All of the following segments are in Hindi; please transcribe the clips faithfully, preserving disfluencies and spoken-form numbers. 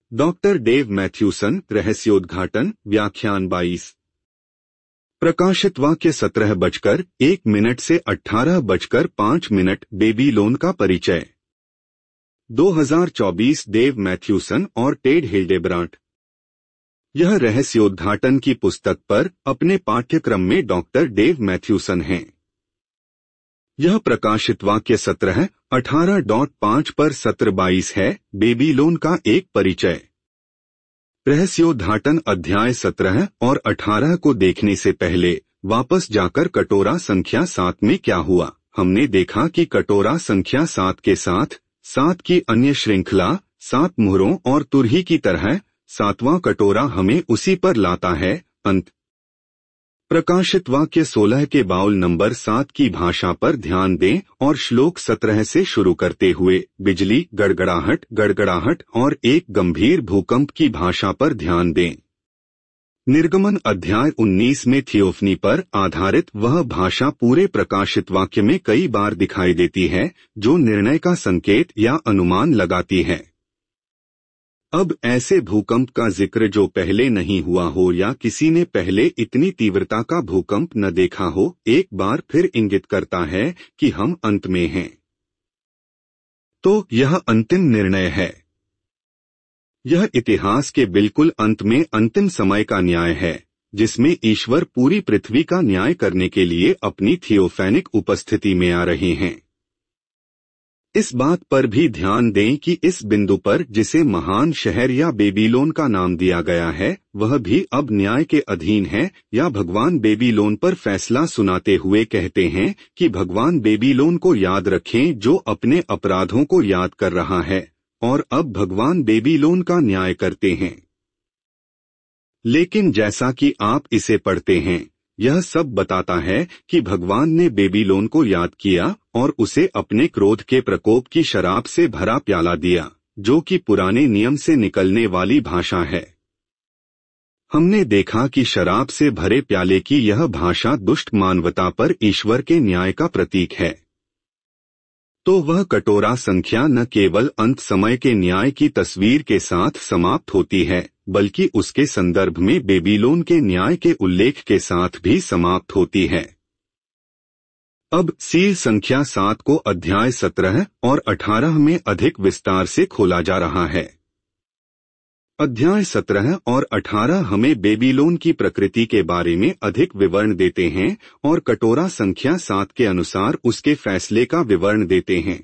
डॉक्टर डेव मैथ्यूसन, रहस्योद्घाटन, व्याख्यान बाईस। प्रकाशित वाक्य सत्रह बजकर एक मिनट से अठारह बजकर पाँच मिनट। बेबीलोन का परिचय। दो हज़ार चौबीस। डेव मैथ्यूसन और टेड हिल्डेब्रांट। यह रहस्योद्घाटन की पुस्तक पर अपने पाठ्यक्रम में डॉक्टर डेव मैथ्यूसन हैं। यह प्रकाशित वाक्य सत्रह अठारह डॉट पाँच पर सत्र बाईस है। बेबीलोन का एक परिचय। रहस्योद्घाटन अध्याय सत्रह और अठारह को देखने से पहले वापस जाकर कटोरा संख्या सात में क्या हुआ। हमने देखा कि कटोरा संख्या सात के साथ सात की अन्य श्रृंखला सात मुहरों और तुरही की तरह सातवां कटोरा हमें उसी पर लाता है, अंत। प्रकाशित वाक्य सोलह के बाउल नंबर सात की भाषा पर ध्यान दें और श्लोक सत्रह से शुरू करते हुए बिजली, गड़गड़ाहट, गड़गड़ाहट और एक गंभीर भूकंप की भाषा पर ध्यान दें। निर्गमन अध्याय उन्नीस में थियोफनी पर आधारित वह भाषा पूरे प्रकाशित वाक्य में कई बार दिखाई देती है, जो निर्णय का संकेत या अनुमान लगाती है। अब ऐसे भूकंप का जिक्र जो पहले नहीं हुआ हो या किसी ने पहले इतनी तीव्रता का भूकंप न देखा हो, एक बार फिर इंगित करता है कि हम अंत में हैं। तो यह अंतिम निर्णय है। यह इतिहास के बिल्कुल अंत में अंतिम समय का न्याय है, जिसमें ईश्वर पूरी पृथ्वी का न्याय करने के लिए अपनी थियोफैनिक उपस्थिति में आ रहे हैं। इस बात पर भी ध्यान दें कि इस बिंदु पर जिसे महान शहर या बेबीलोन का नाम दिया गया है, वह भी अब न्याय के अधीन है, या भगवान बेबीलोन पर फैसला सुनाते हुए कहते हैं कि भगवान बेबीलोन को याद रखें जो अपने अपराधों को याद कर रहा है, और अब भगवान बेबीलोन का न्याय करते हैं। लेकिन जैसा कि आप इसे पढ़ते हैं, यह सब बताता है कि भगवान ने बेबीलोन को याद किया और उसे अपने क्रोध के प्रकोप की शराब से भरा प्याला दिया, जो कि पुराने नियम से निकलने वाली भाषा है। हमने देखा कि शराब से भरे प्याले की यह भाषा दुष्ट मानवता पर ईश्वर के न्याय का प्रतीक है। तो वह कटोरा संख्या न केवल अंत समय के न्याय की तस्वीर के साथ समाप्त होती है, बल्कि उसके संदर्भ में बेबीलोन के न्याय के उल्लेख के साथ भी समाप्त होती है। अब सील संख्या सात को अध्याय सत्रह और अठारह में अधिक विस्तार से खोला जा रहा है। अध्याय सत्रह और अठारह हमें बेबीलोन की प्रकृति के बारे में अधिक विवरण देते हैं और कटोरा संख्या सात के अनुसार उसके फैसले का विवरण देते हैं।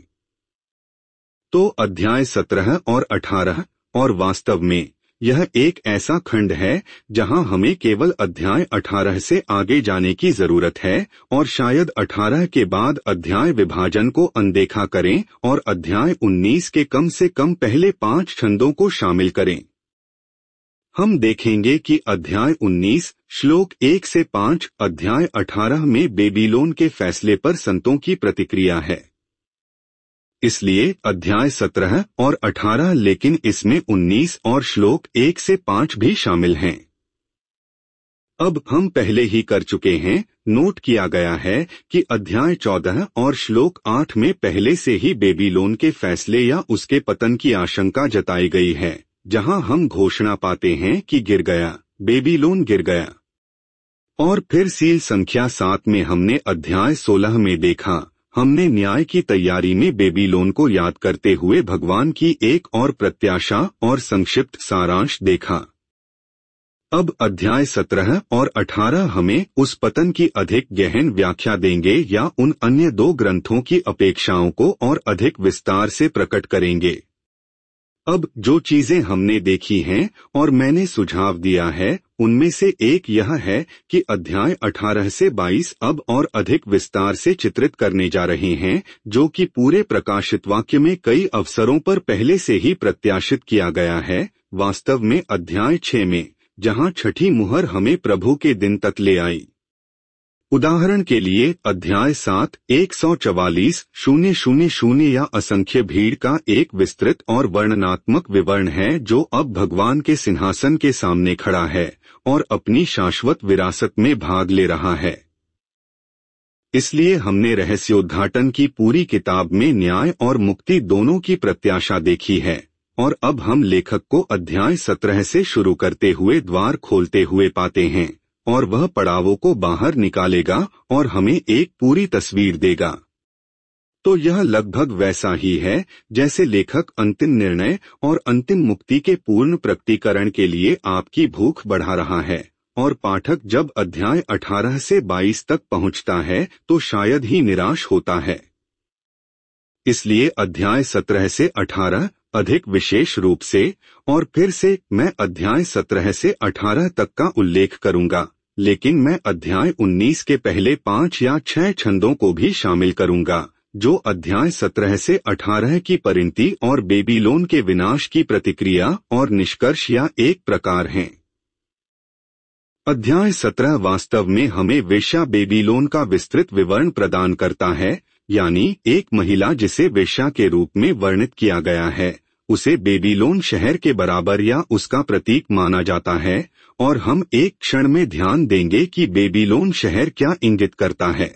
तो अध्याय सत्रह और अठारह और वास्तव में यह एक ऐसा खंड है जहां हमें केवल अध्याय अठारह से आगे जाने की जरूरत है, और शायद अठारह के बाद अध्याय विभाजन को अनदेखा करें और अध्याय उन्नीस के कम से कम पहले पांच छंदों को शामिल करें। हम देखेंगे कि अध्याय उन्नीस श्लोक एक से पाँच अध्याय अठारह में बेबीलोन के फैसले पर संतों की प्रतिक्रिया है। इसलिए अध्याय सत्रह और अठारह, लेकिन इसमें उन्नीस और श्लोक एक से पाँच भी शामिल हैं। अब हम पहले ही कर चुके हैं, नोट किया गया है कि अध्याय चौदह और श्लोक आठ में पहले से ही बेबीलोन के फैसले या उसके पतन की आशंका जताई गई है, जहां हम घोषणा पाते हैं कि गिर गया, बेबीलोन गिर गया। और फिर सील संख्या सात में हमने अध्याय सोलह में देखा, हमने न्याय की तैयारी में बेबीलोन को याद करते हुए भगवान की एक और प्रत्याशा और संक्षिप्त सारांश देखा। अब अध्याय सत्रह और अठारह हमें उस पतन की अधिक गहन व्याख्या देंगे या उन अन्य दो ग्रंथों की अपेक्षाओं को और अधिक विस्तार से प्रकट करेंगे। अब जो चीजें हमने देखी हैं और मैंने सुझाव दिया है, उनमें से एक यह है कि अध्याय अठारह से बाईस अब और अधिक विस्तार से चित्रित करने जा रहे हैं, जो कि पूरे प्रकाशित वाक्य में कई अवसरों पर पहले से ही प्रत्याशित किया गया है। वास्तव में अध्याय छह में, जहां छठी मुहर हमें प्रभु के दिन तक ले आई। उदाहरण के लिए अध्याय सात एक सौ चवालीस शून्य शून्य शून्य या असंख्य भीड़ का एक विस्तृत और वर्णनात्मक विवरण है, जो अब भगवान के सिंहासन के सामने खड़ा है और अपनी शाश्वत विरासत में भाग ले रहा है। इसलिए हमने रहस्योद्घाटन की पूरी किताब में न्याय और मुक्ति दोनों की प्रत्याशा देखी है, और अब हम लेखक को अध्याय सत्रह से शुरू करते हुए द्वार खोलते हुए पाते हैं, और वह पड़ावों को बाहर निकालेगा और हमें एक पूरी तस्वीर देगा। तो यह लगभग वैसा ही है जैसे लेखक अंतिम निर्णय और अंतिम मुक्ति के पूर्ण प्रकटीकरण के लिए आपकी भूख बढ़ा रहा है, और पाठक जब अध्याय अठारह से बाईस तक पहुंचता है तो शायद ही निराश होता है। इसलिए अध्याय सत्रह से अठारह अधिक विशेष रूप से, और फिर से मैं अध्याय सत्रह से अठारह तक का उल्लेख करूंगा, लेकिन मैं अध्याय उन्नीस के पहले पांच या छह छंदों को भी शामिल करूंगा, जो अध्याय सत्रह से अठारह की परिणति और बेबीलोन के विनाश की प्रतिक्रिया और निष्कर्ष या एक प्रकार हैं। अध्याय सत्रह वास्तव में हमें वेश्या बेबीलोन का विस्तृत विवरण प्रदान करता है, यानी एक महिला जिसे वेश्या के रूप में वर्णित किया गया है, उसे बेबीलोन शहर के बराबर या उसका प्रतीक माना जाता है, और हम एक क्षण में ध्यान देंगे कि बेबीलोन शहर क्या इंगित करता है।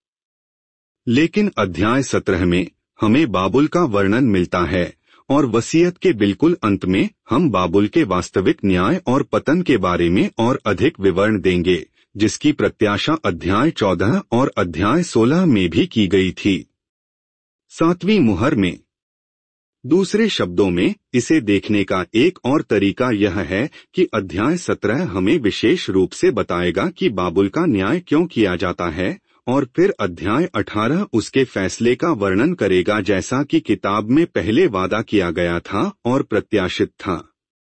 लेकिन अध्याय सत्रह में हमें बाबुल का वर्णन मिलता है, और वसीयत के बिल्कुल अंत में हम बाबुल के वास्तविक न्याय और पतन के बारे में और अधिक विवरण देंगे, जिसकी प्रत्याशा अध्याय चौदह और अध्याय सोलह में भी की गई थी। सातवीं मुहर में, दूसरे शब्दों में, इसे देखने का एक और तरीका यह है कि अध्याय सत्रह हमें विशेष रूप से बताएगा कि बाबुल का न्याय क्यों किया जाता है, और फिर अध्याय अठारह उसके फैसले का वर्णन करेगा जैसा कि किताब में पहले वादा किया गया था और प्रत्याशित था।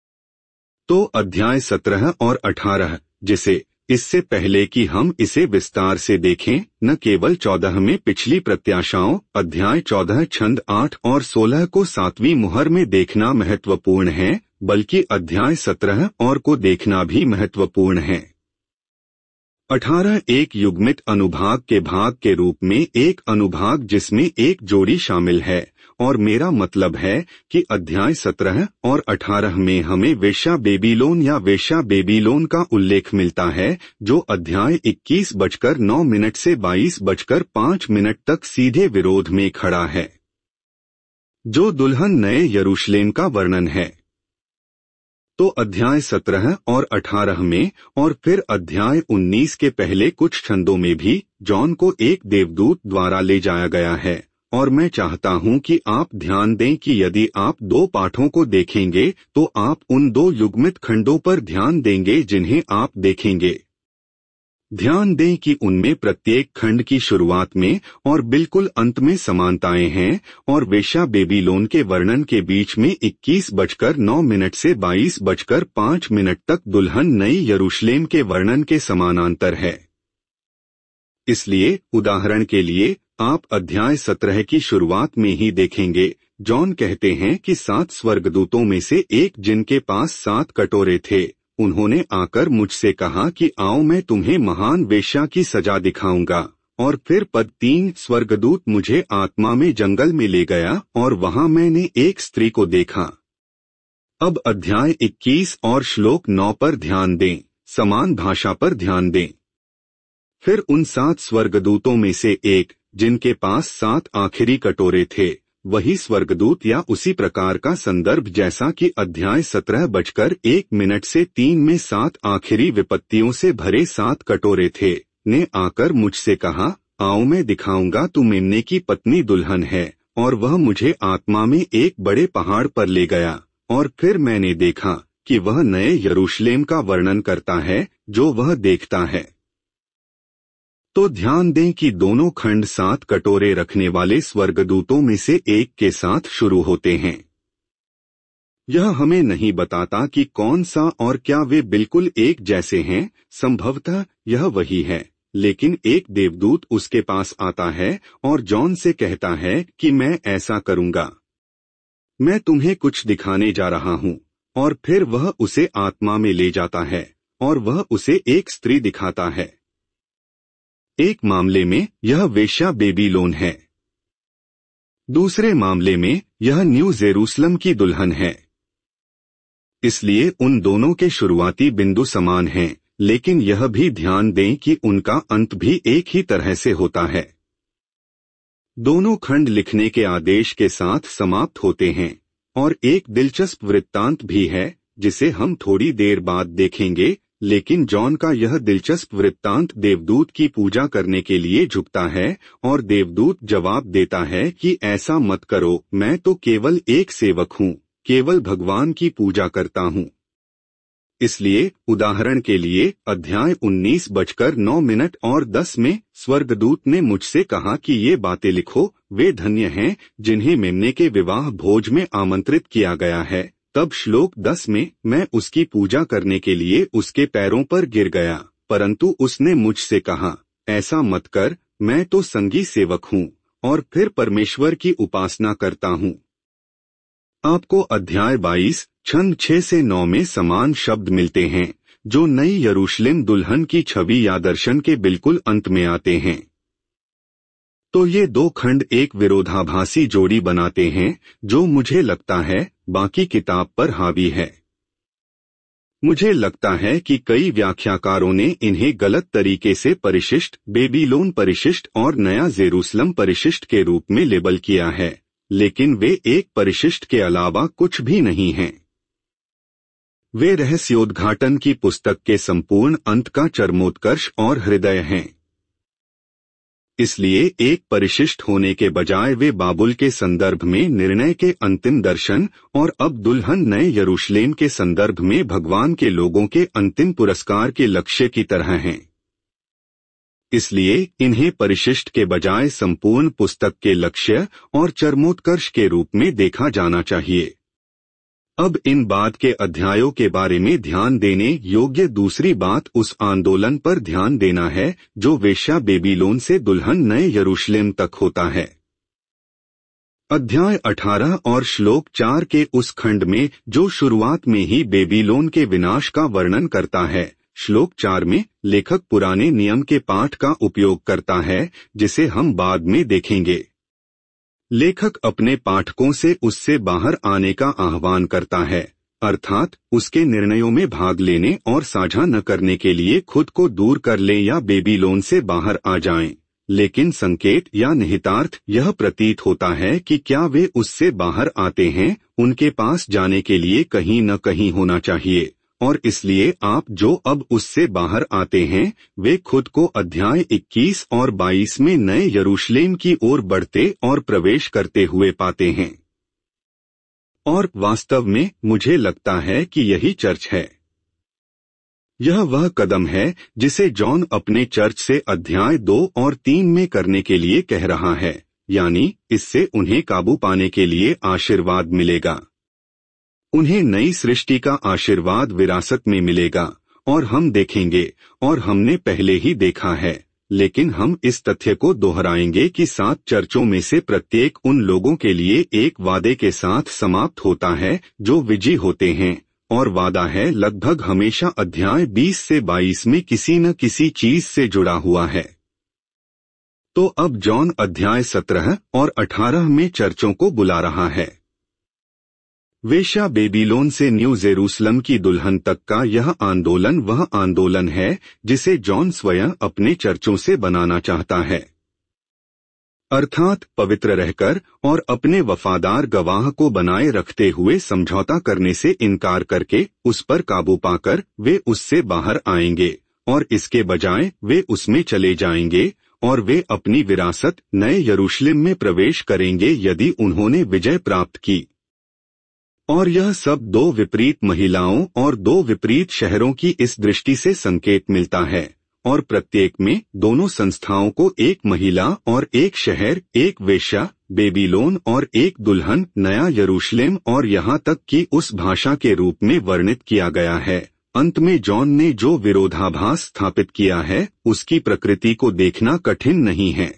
तो अध्याय सत्रह और अठारह, जिसे इससे पहले कि हम इसे विस्तार से देखें, न केवल चौदह में पिछली प्रत्याशाओं अध्याय चौदह छंद आठ और सोलह को सातवीं मुहर में देखना महत्वपूर्ण है, बल्कि अध्याय सत्रह और को देखना भी महत्वपूर्ण है। अठारह एक युग्मित अनुभाग के भाग के रूप में एक अनुभाग जिसमें एक जोड़ी शामिल है, और मेरा मतलब है कि अध्याय सत्रह और अठारह में हमें वेश्या बेबीलोन या वेश्या बेबीलोन का उल्लेख मिलता है, जो अध्याय इक्कीस बजकर नौ मिनट से बाईस बजकर पाँच मिनट तक सीधे विरोध में खड़ा है, जो दुल्हन नए यरूशलेम का वर्णन है। तो अध्याय सत्रह और अठारह में और फिर अध्याय उन्नीस के पहले कुछ छंदों में भी जॉन को एक देवदूत द्वारा ले जाया गया है, और मैं चाहता हूं कि आप ध्यान दें कि यदि आप दो पाठों को देखेंगे तो आप उन दो युग्मित खंडों पर ध्यान देंगे जिन्हें आप देखेंगे। ध्यान दें कि उनमें प्रत्येक खंड की शुरुआत में और बिल्कुल अंत में समानताएं हैं, और वेश्या बेबीलोन के वर्णन के बीच में इक्कीस बजकर नौ मिनट से बाईस बजकर पाँच मिनट तक दुल्हन नई यरूशलेम के वर्णन के समानांतर है। इसलिए उदाहरण के लिए आप अध्याय सत्रह की शुरुआत में ही देखेंगे, जॉन कहते हैं कि सात स्वर्गदूतों में से एक जिनके पास सात कटोरे थे, उन्होंने आकर मुझसे कहा कि आओ मैं तुम्हें महान वेश्या की सजा दिखाऊंगा। और फिर पद तीन, स्वर्गदूत मुझे आत्मा में जंगल में ले गया और वहां मैंने एक स्त्री को देखा। अब अध्याय इक्कीस और श्लोक नौ पर ध्यान दें, समान भाषा पर ध्यान दें। फिर उन सात स्वर्गदूतों में से एक जिनके पास सात आखिरी कटोरे थे, वही स्वर्गदूत या उसी प्रकार का संदर्भ जैसा कि अध्याय सत्रह बजकर एक मिनट से तीन में सात आखिरी विपत्तियों से भरे सात कटोरे थे, ने आकर मुझसे कहा, आओ मैं दिखाऊंगा तू मेम्ने की पत्नी दुल्हन है। और वह मुझे आत्मा में एक बड़े पहाड़ पर ले गया, और फिर मैंने देखा कि वह नए यरूशलेम का वर्णन करता है जो वह देखता है। तो ध्यान दें कि दोनों खंड सात कटोरे रखने वाले स्वर्गदूतों में से एक के साथ शुरू होते हैं। यह हमें नहीं बताता कि कौन सा और क्या वे बिल्कुल एक जैसे हैं, संभवतः यह वही है, लेकिन एक देवदूत उसके पास आता है और जॉन से कहता है कि मैं ऐसा करूंगा, मैं तुम्हें कुछ दिखाने जा रहा हूं, और फिर वह उसे आत्मा में ले जाता है और वह उसे एक स्त्री दिखाता है। एक मामले में यह वेश्या बेबीलोन है, दूसरे मामले में यह न्यू जेरूसलम की दुल्हन है। इसलिए उन दोनों के शुरुआती बिंदु समान हैं, लेकिन यह भी ध्यान दें कि उनका अंत भी एक ही तरह से होता है। दोनों खंड लिखने के आदेश के साथ समाप्त होते हैं, और एक दिलचस्प वृत्तांत भी है जिसे हम थोड़ी देर बाद देखेंगे, लेकिन जॉन का यह दिलचस्प वृत्तांत देवदूत की पूजा करने के लिए झुकता है और देवदूत जवाब देता है कि ऐसा मत करो, मैं तो केवल एक सेवक हूँ, केवल भगवान की पूजा करता हूँ। इसलिए उदाहरण के लिए अध्याय उन्नीस बजकर नौ मिनट और दस में स्वर्गदूत ने मुझसे कहा कि ये बातें लिखो, वे धन्य हैं जिन्हें मेमने के विवाह भोज में आमंत्रित किया गया है। तब श्लोक दस में मैं उसकी पूजा करने के लिए उसके पैरों पर गिर गया, परंतु उसने मुझसे कहा, ऐसा मत कर, मैं तो संगी सेवक हूँ और फिर परमेश्वर की उपासना करता हूँ। आपको अध्याय बाईस छंद छह से नौ में समान शब्द मिलते हैं जो नई यरूशलेम दुल्हन की छवि या दर्शन के बिल्कुल अंत में आते हैं। तो ये दो खंड एक विरोधाभासी जोड़ी बनाते हैं जो मुझे लगता है बाकी किताब पर हावी है। मुझे लगता है कि कई व्याख्याकारों ने इन्हें गलत तरीके से परिशिष्ट, बेबीलोन परिशिष्ट और नया जेरूसलम परिशिष्ट के रूप में लेबल किया है, लेकिन वे एक परिशिष्ट के अलावा कुछ भी नहीं हैं। वे रहस्योद्घाटन की पुस्तक के संपूर्ण अंत का चरमोत्कर्ष और हृदय हैं। इसलिए एक परिशिष्ट होने के बजाय वे बाबुल के संदर्भ में निर्णय के अंतिम दर्शन और अब दुल्हन नए यरूशलेम के संदर्भ में भगवान के लोगों के अंतिम पुरस्कार के लक्ष्य की तरह हैं। इसलिए इन्हें परिशिष्ट के बजाय संपूर्ण पुस्तक के लक्ष्य और चरमोत्कर्ष के रूप में देखा जाना चाहिए। अब इन बाद के अध्यायों के बारे में ध्यान देने योग्य दूसरी बात उस आंदोलन पर ध्यान देना है जो वेश्या बेबीलोन से दुल्हन नए यरूशलेम तक होता है। अध्याय अठारह और श्लोक चार के उस खंड में जो शुरुआत में ही बेबीलोन के विनाश का वर्णन करता है, श्लोक चार में लेखक पुराने नियम के पाठ का उपयोग करता है जिसे हम बाद में देखेंगे। लेखक अपने पाठकों से उससे बाहर आने का आह्वान करता है, अर्थात उसके निर्णयों में भाग लेने और साझा न करने के लिए खुद को दूर कर ले या बेबीलोन से बाहर आ जाएं। लेकिन संकेत या निहितार्थ यह प्रतीत होता है कि क्या वे उससे बाहर आते हैं, उनके पास जाने के लिए कहीं न कहीं होना चाहिए, और इसलिए आप जो अब उससे बाहर आते हैं वे खुद को अध्याय इक्कीस और बाईस में नए यरूशलेम की ओर बढ़ते और प्रवेश करते हुए पाते हैं। और वास्तव में मुझे लगता है कि यही चर्च है। यह वह कदम है जिसे जॉन अपने चर्च से अध्याय दो और तीन में करने के लिए कह रहा है, यानी इससे उन्हें काबू पाने के लिए आशीर्वाद मिलेगा। उन्हें नई सृष्टि का आशीर्वाद विरासत में मिलेगा, और हम देखेंगे, और हमने पहले ही देखा है, लेकिन हम इस तथ्य को दोहराएंगे कि सात चर्चों में से प्रत्येक उन लोगों के लिए एक वादे के साथ समाप्त होता है जो विजयी होते हैं, और वादा है लगभग हमेशा अध्याय बीस से बाईस में किसी न किसी चीज से जुड़ा हुआ है। तो अब जॉन अध्याय सत्रह और अठारह में चर्चों को बुला रहा है। वेश्या बेबीलोन से न्यू जेरूसलम की दुल्हन तक का यह आंदोलन वह आंदोलन है जिसे जॉन स्वयं अपने चर्चों से बनाना चाहता है, अर्थात पवित्र रहकर और अपने वफादार गवाह को बनाए रखते हुए समझौता करने से इनकार करके उस पर काबू पाकर वे उससे बाहर आएंगे, और इसके बजाय वे उसमें चले जाएंगे और वे अपनी विरासत नए यरूशलेम में प्रवेश करेंगे यदि उन्होंने विजय प्राप्त की। और यह सब दो विपरीत महिलाओं और दो विपरीत शहरों की इस दृष्टि से संकेत मिलता है, और प्रत्येक में दोनों संस्थाओं को एक महिला और एक शहर, एक वेश्या बेबीलोन और एक दुल्हन नया यरूशलेम और यहाँ तक कि उस भाषा के रूप में वर्णित किया गया है। अंत में जॉन ने जो विरोधाभास स्थापित किया है उसकी प्रकृति को देखना कठिन नहीं है।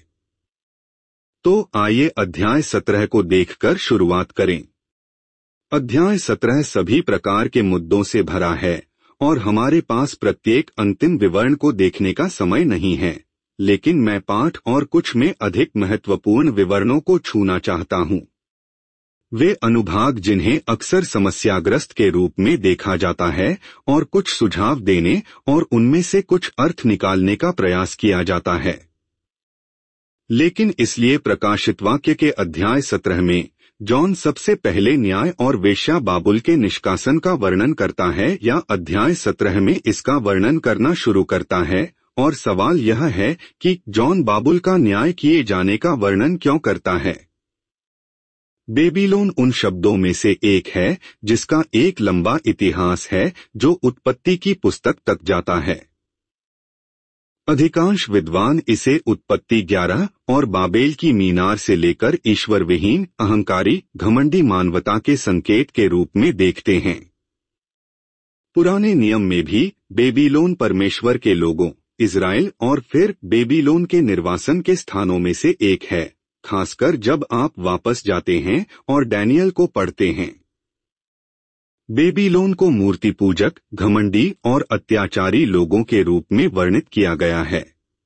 तो आइए अध्याय सत्रह को देखकर शुरुआत करें। अध्याय सत्रह सभी प्रकार के मुद्दों से भरा है और हमारे पास प्रत्येक अंतिम विवरण को देखने का समय नहीं है, लेकिन मैं पाठ और कुछ में अधिक महत्वपूर्ण विवरणों को छूना चाहता हूँ। वे अनुभाग जिन्हें अक्सर समस्याग्रस्त के रूप में देखा जाता है और कुछ सुझाव देने और उनमें से कुछ अर्थ निकालने का प्रयास किया जाता है। लेकिन इसलिए प्रकाशित वाक्य के अध्याय सत्रह में जॉन सबसे पहले न्याय और वेश्या बाबुल के निष्कासन का वर्णन करता है या अध्याय सत्रह में इसका वर्णन करना शुरू करता है, और सवाल यह है कि जॉन बाबुल का न्याय किए जाने का वर्णन क्यों करता है। बेबीलोन उन शब्दों में से एक है जिसका एक लंबा इतिहास है जो उत्पत्ति की पुस्तक तक जाता है। अधिकांश विद्वान इसे उत्पत्ति ग्यारह और बाबेल की मीनार से लेकर ईश्वर विहीन, अहंकारी, घमंडी मानवता के संकेत के रूप में देखते हैं। पुराने नियम में भी बेबीलोन परमेश्वर के लोगों, इज़राइल और फिर बेबीलोन के निर्वासन के स्थानों में से एक है, खासकर जब आप वापस जाते हैं और डैनियल को पढ़ते हैं। बेबीलोन को मूर्ति पूजक, घमंडी और अत्याचारी लोगों के रूप में वर्णित किया गया है।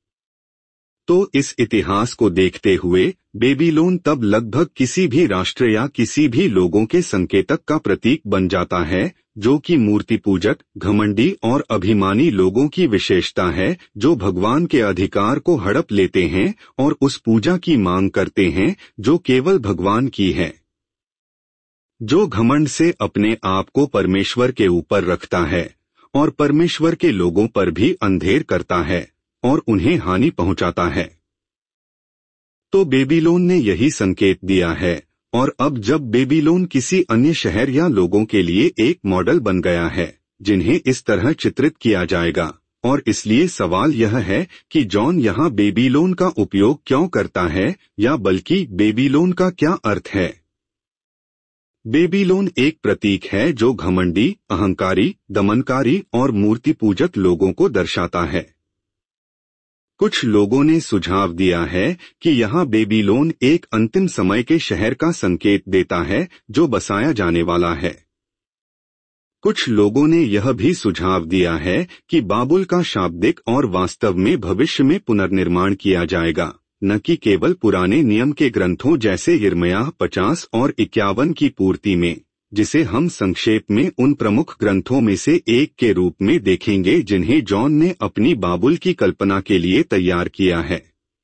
तो इस इतिहास को देखते हुए बेबीलोन तब लगभग किसी भी राष्ट्र या किसी भी लोगों के संकेतक का प्रतीक बन जाता है, जो कि मूर्ति पूजक, घमंडी और अभिमानी लोगों की विशेषता है, जो भगवान के अधिकार को हड़प लेते हैं और उस पूजा की मांग करते हैं जो केवल भगवान की है। जो घमंड से अपने आप को परमेश्वर के ऊपर रखता है और परमेश्वर के लोगों पर भी अंधेर करता है और उन्हें हानि पहुंचाता है। तो बेबीलोन ने यही संकेत दिया है, और अब जब बेबीलोन किसी अन्य शहर या लोगों के लिए एक मॉडल बन गया है जिन्हें इस तरह चित्रित किया जाएगा, और इसलिए सवाल यह है कि जॉन यहाँ बेबीलोन का उपयोग क्यों करता है, या बल्कि बेबीलोन का क्या अर्थ है। बेबीलोन एक प्रतीक है जो घमंडी, अहंकारी, दमनकारी और मूर्ति पूजक लोगों को दर्शाता है। कुछ लोगों ने सुझाव दिया है कि यहाँ बेबीलोन एक अंतिम समय के शहर का संकेत देता है जो बसाया जाने वाला है। कुछ लोगों ने यह भी सुझाव दिया है कि बाबुल का शाब्दिक और वास्तव में भविष्य में पुनर्निर्माण किया जाएगा, न कि केवल पुराने नियम के ग्रंथों जैसे यिर्मयाह पचास और इक्यावन की पूर्ति में, जिसे हम संक्षेप में उन प्रमुख ग्रंथों में से एक के रूप में देखेंगे जिन्हें जॉन ने अपनी बाबुल की कल्पना के लिए तैयार किया है।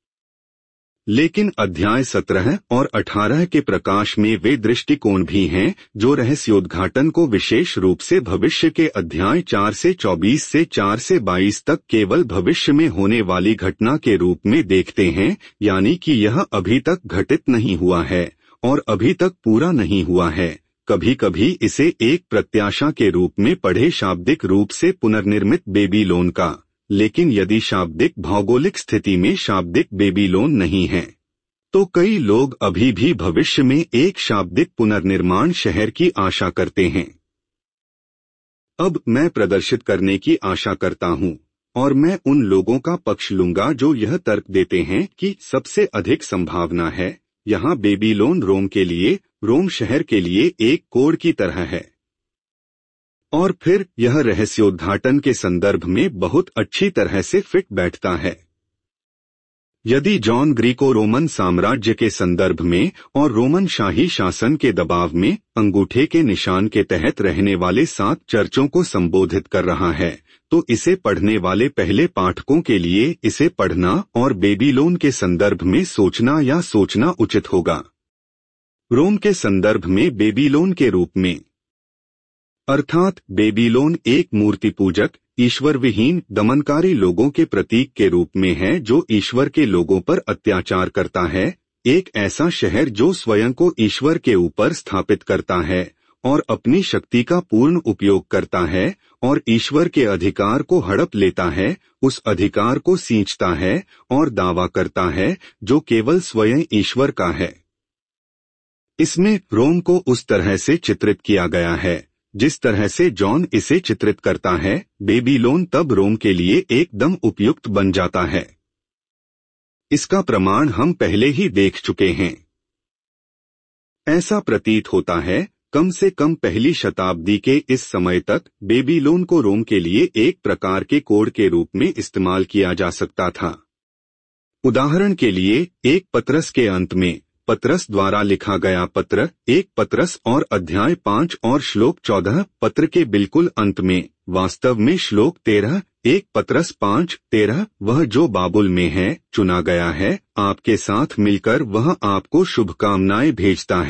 लेकिन अध्याय सत्रह और अठारह के प्रकाश में वे दृष्टिकोण भी हैं जो रहस्योद्घाटन को विशेष रूप से भविष्य के अध्याय चार से चौबीस से चार से बाईस तक केवल भविष्य में होने वाली घटना के रूप में देखते हैं, यानी कि यह अभी तक घटित नहीं हुआ है और अभी तक पूरा नहीं हुआ है। कभी कभी इसे एक प्रत्याशा के रूप में पढ़े शाब्दिक रूप से पुनर्निर्मित बेबीलोन का, लेकिन यदि शाब्दिक भौगोलिक स्थिति में शाब्दिक बेबीलोन नहीं है, तो कई लोग अभी भी भविष्य में एक शाब्दिक पुनर्निर्माण शहर की आशा करते हैं। अब मैं प्रदर्शित करने की आशा करता हूँ, और मैं उन लोगों का पक्ष लूंगा जो यह तर्क देते हैं कि सबसे अधिक संभावना है यहाँ बेबीलोन रोम के लिए, रोम शहर के लिए एक कोड की तरह है। और फिर यह रहस्योद्घाटन के संदर्भ में बहुत अच्छी तरह से फिट बैठता है। यदि जॉन ग्रीको रोमन साम्राज्य के संदर्भ में और रोमन शाही शासन के दबाव में अंगूठे के निशान के तहत रहने वाले सात चर्चों को संबोधित कर रहा है, तो इसे पढ़ने वाले पहले पाठकों के लिए इसे पढ़ना और बेबीलोन के संदर्भ में सोचना या सोचना उचित होगा। रोम के संदर्भ में बेबीलोन के रूप में, अर्थात बेबीलोन एक मूर्ति पूजक, ईश्वर विहीन, दमनकारी लोगों के प्रतीक के रूप में है जो ईश्वर के लोगों पर अत्याचार करता है, एक ऐसा शहर जो स्वयं को ईश्वर के ऊपर स्थापित करता है और अपनी शक्ति का पूर्ण उपयोग करता है और ईश्वर के अधिकार को हड़प लेता है, उस अधिकार को सींचता है और दावा करता है जो केवल स्वयं ईश्वर का है। इसमें रोम को उस तरह से चित्रित किया गया है जिस तरह से जॉन इसे चित्रित करता है। बेबीलोन तब रोम के लिए एकदम उपयुक्त बन जाता है। इसका प्रमाण हम पहले ही देख चुके हैं। ऐसा प्रतीत होता है कम से कम पहली शताब्दी के इस समय तक बेबीलोन को रोम के लिए एक प्रकार के कोड के रूप में इस्तेमाल किया जा सकता था। उदाहरण के लिए एक पत्रस के अंत में पत्रस द्वारा लिखा गया पत्र एक पत्रस और अध्याय पाँच और श्लोक चौदह, पत्र के बिल्कुल अंत में वास्तव में श्लोक तेरह, एक पत्रस पाँच तेरह, वह जो बाबुल में है चुना गया है, आपके साथ मिलकर वह आपको शुभकामनाएं भेजता है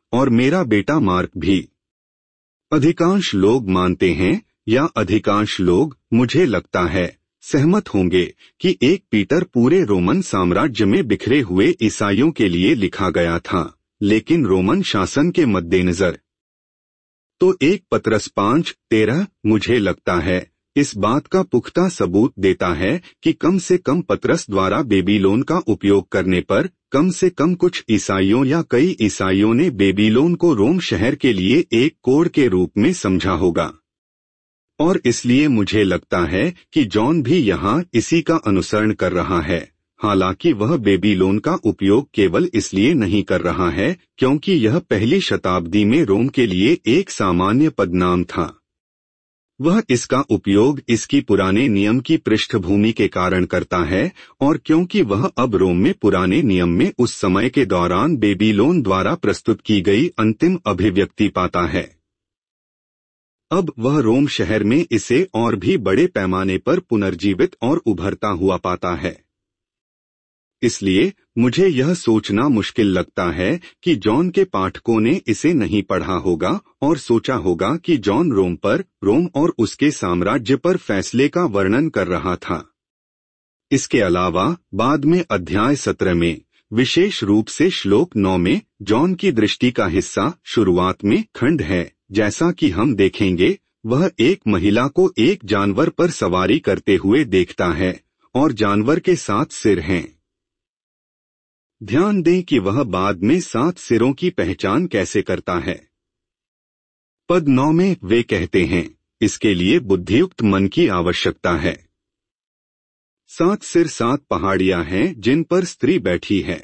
और मेरा बेटा मार्क भी। अधिकांश लोग मानते हैं, या अधिकांश लोग, मुझे लगता है, सहमत होंगे कि एक पीटर पूरे रोमन साम्राज्य में बिखरे हुए ईसाइयों के लिए लिखा गया था, लेकिन रोमन शासन के मद्देनजर। तो एक पत्रस पांच तेरह मुझे लगता है इस बात का पुख्ता सबूत देता है कि कम से कम पत्रस द्वारा बेबीलोन का उपयोग करने पर कम से कम कुछ ईसाइयों या कई ईसाइयों ने बेबीलोन को रोम शहर के लिए एक कोड के रूप में समझा होगा। और इसलिए मुझे लगता है कि जॉन भी यहाँ इसी का अनुसरण कर रहा है, हालांकि वह बेबीलोन का उपयोग केवल इसलिए नहीं कर रहा है क्योंकि यह पहली शताब्दी में रोम के लिए एक सामान्य पदनाम था। वह इसका उपयोग इसकी पुराने नियम की पृष्ठभूमि के कारण करता है और क्योंकि वह अब रोम में पुराने नियम में उस समय के दौरान बेबीलोन द्वारा प्रस्तुत की गई अंतिम अभिव्यक्ति पाता है। अब वह रोम शहर में इसे और भी बड़े पैमाने पर पुनर्जीवित और उभरता हुआ पाता है। इसलिए मुझे यह सोचना मुश्किल लगता है कि जॉन के पाठकों ने इसे नहीं पढ़ा होगा और सोचा होगा कि जॉन रोम पर, रोम और उसके साम्राज्य पर फैसले का वर्णन कर रहा था। इसके अलावा बाद में अध्याय सत्रह में, विशेष रूप से श्लोक नौ में, जॉन की दृष्टि का हिस्सा शुरुआत में खंड है, जैसा कि हम देखेंगे, वह एक महिला को एक जानवर पर सवारी करते हुए देखता है और जानवर के सात सिर हैं। ध्यान दें कि वह बाद में सात सिरों की पहचान कैसे करता है। पद नौ में वे कहते हैं, इसके लिए बुद्धियुक्त मन की आवश्यकता है। सात सिर सात पहाड़ियां हैं जिन पर स्त्री बैठी है।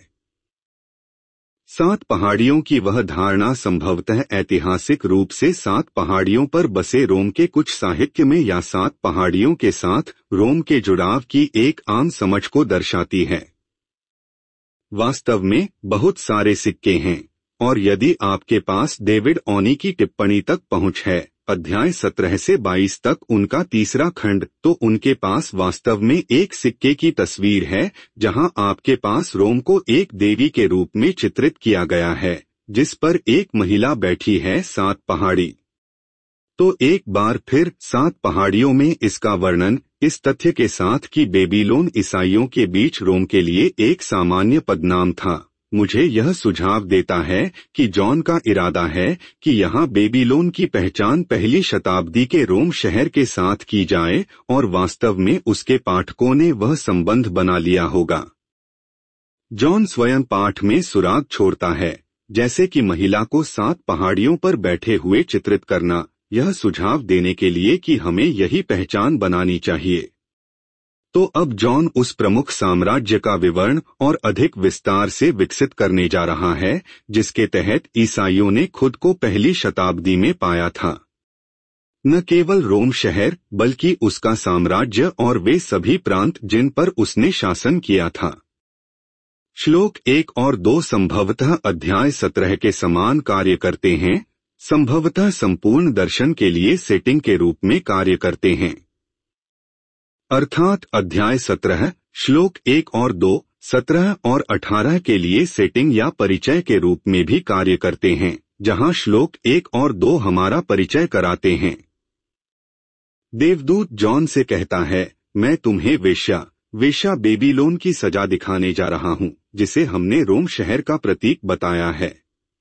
सात पहाड़ियों की वह धारणा संभवतः ऐतिहासिक रूप से सात पहाड़ियों पर बसे रोम के कुछ साहित्य में या सात पहाड़ियों के साथ रोम के जुड़ाव की एक आम समझ को दर्शाती है। वास्तव में बहुत सारे सिक्के हैं, और यदि आपके पास डेविड ओनी की टिप्पणी तक पहुंच है, अध्याय सत्रह से बाईस तक उनका तीसरा खंड, तो उनके पास वास्तव में एक सिक्के की तस्वीर है जहां आपके पास रोम को एक देवी के रूप में चित्रित किया गया है जिस पर एक महिला बैठी है, सात पहाड़ी। तो एक बार फिर सात पहाड़ियों में इसका वर्णन इस तथ्य के साथ कि बेबीलोन ईसाइयों के बीच रोम के लिए एक सामान्य पदनाम था, मुझे यह सुझाव देता है कि जॉन का इरादा है कि यहाँ बेबीलोन की पहचान पहली शताब्दी के रोम शहर के साथ की जाए और वास्तव में उसके पाठकों ने वह संबंध बना लिया होगा। जॉन स्वयं पाठ में सुराग छोड़ता है, जैसे कि महिला को सात पहाड़ियों पर बैठे हुए चित्रित करना, यह सुझाव देने के लिए कि हमें यही पहचान बनानी चाहिए। तो अब जॉन उस प्रमुख साम्राज्य का विवरण और अधिक विस्तार से विकसित करने जा रहा है जिसके तहत ईसाइयों ने खुद को पहली शताब्दी में पाया था। न केवल रोम शहर बल्कि उसका साम्राज्य और वे सभी प्रांत जिन पर उसने शासन किया था। श्लोक एक और दो संभवतः अध्याय सत्रह के समान कार्य करते हैं, संभवतः संपूर्ण दर्शन के लिए सेटिंग के रूप में कार्य करते हैं। अर्थात अध्याय सत्रह, श्लोक एक और दो, सत्रह और अठारह के लिए सेटिंग या परिचय के रूप में भी कार्य करते हैं, जहां श्लोक एक और दो हमारा परिचय कराते हैं। देवदूत जॉन से कहता है, मैं तुम्हें वेश्या वेश्या बेबीलोन की सजा दिखाने जा रहा हूं, जिसे हमने रोम शहर का प्रतीक बताया है।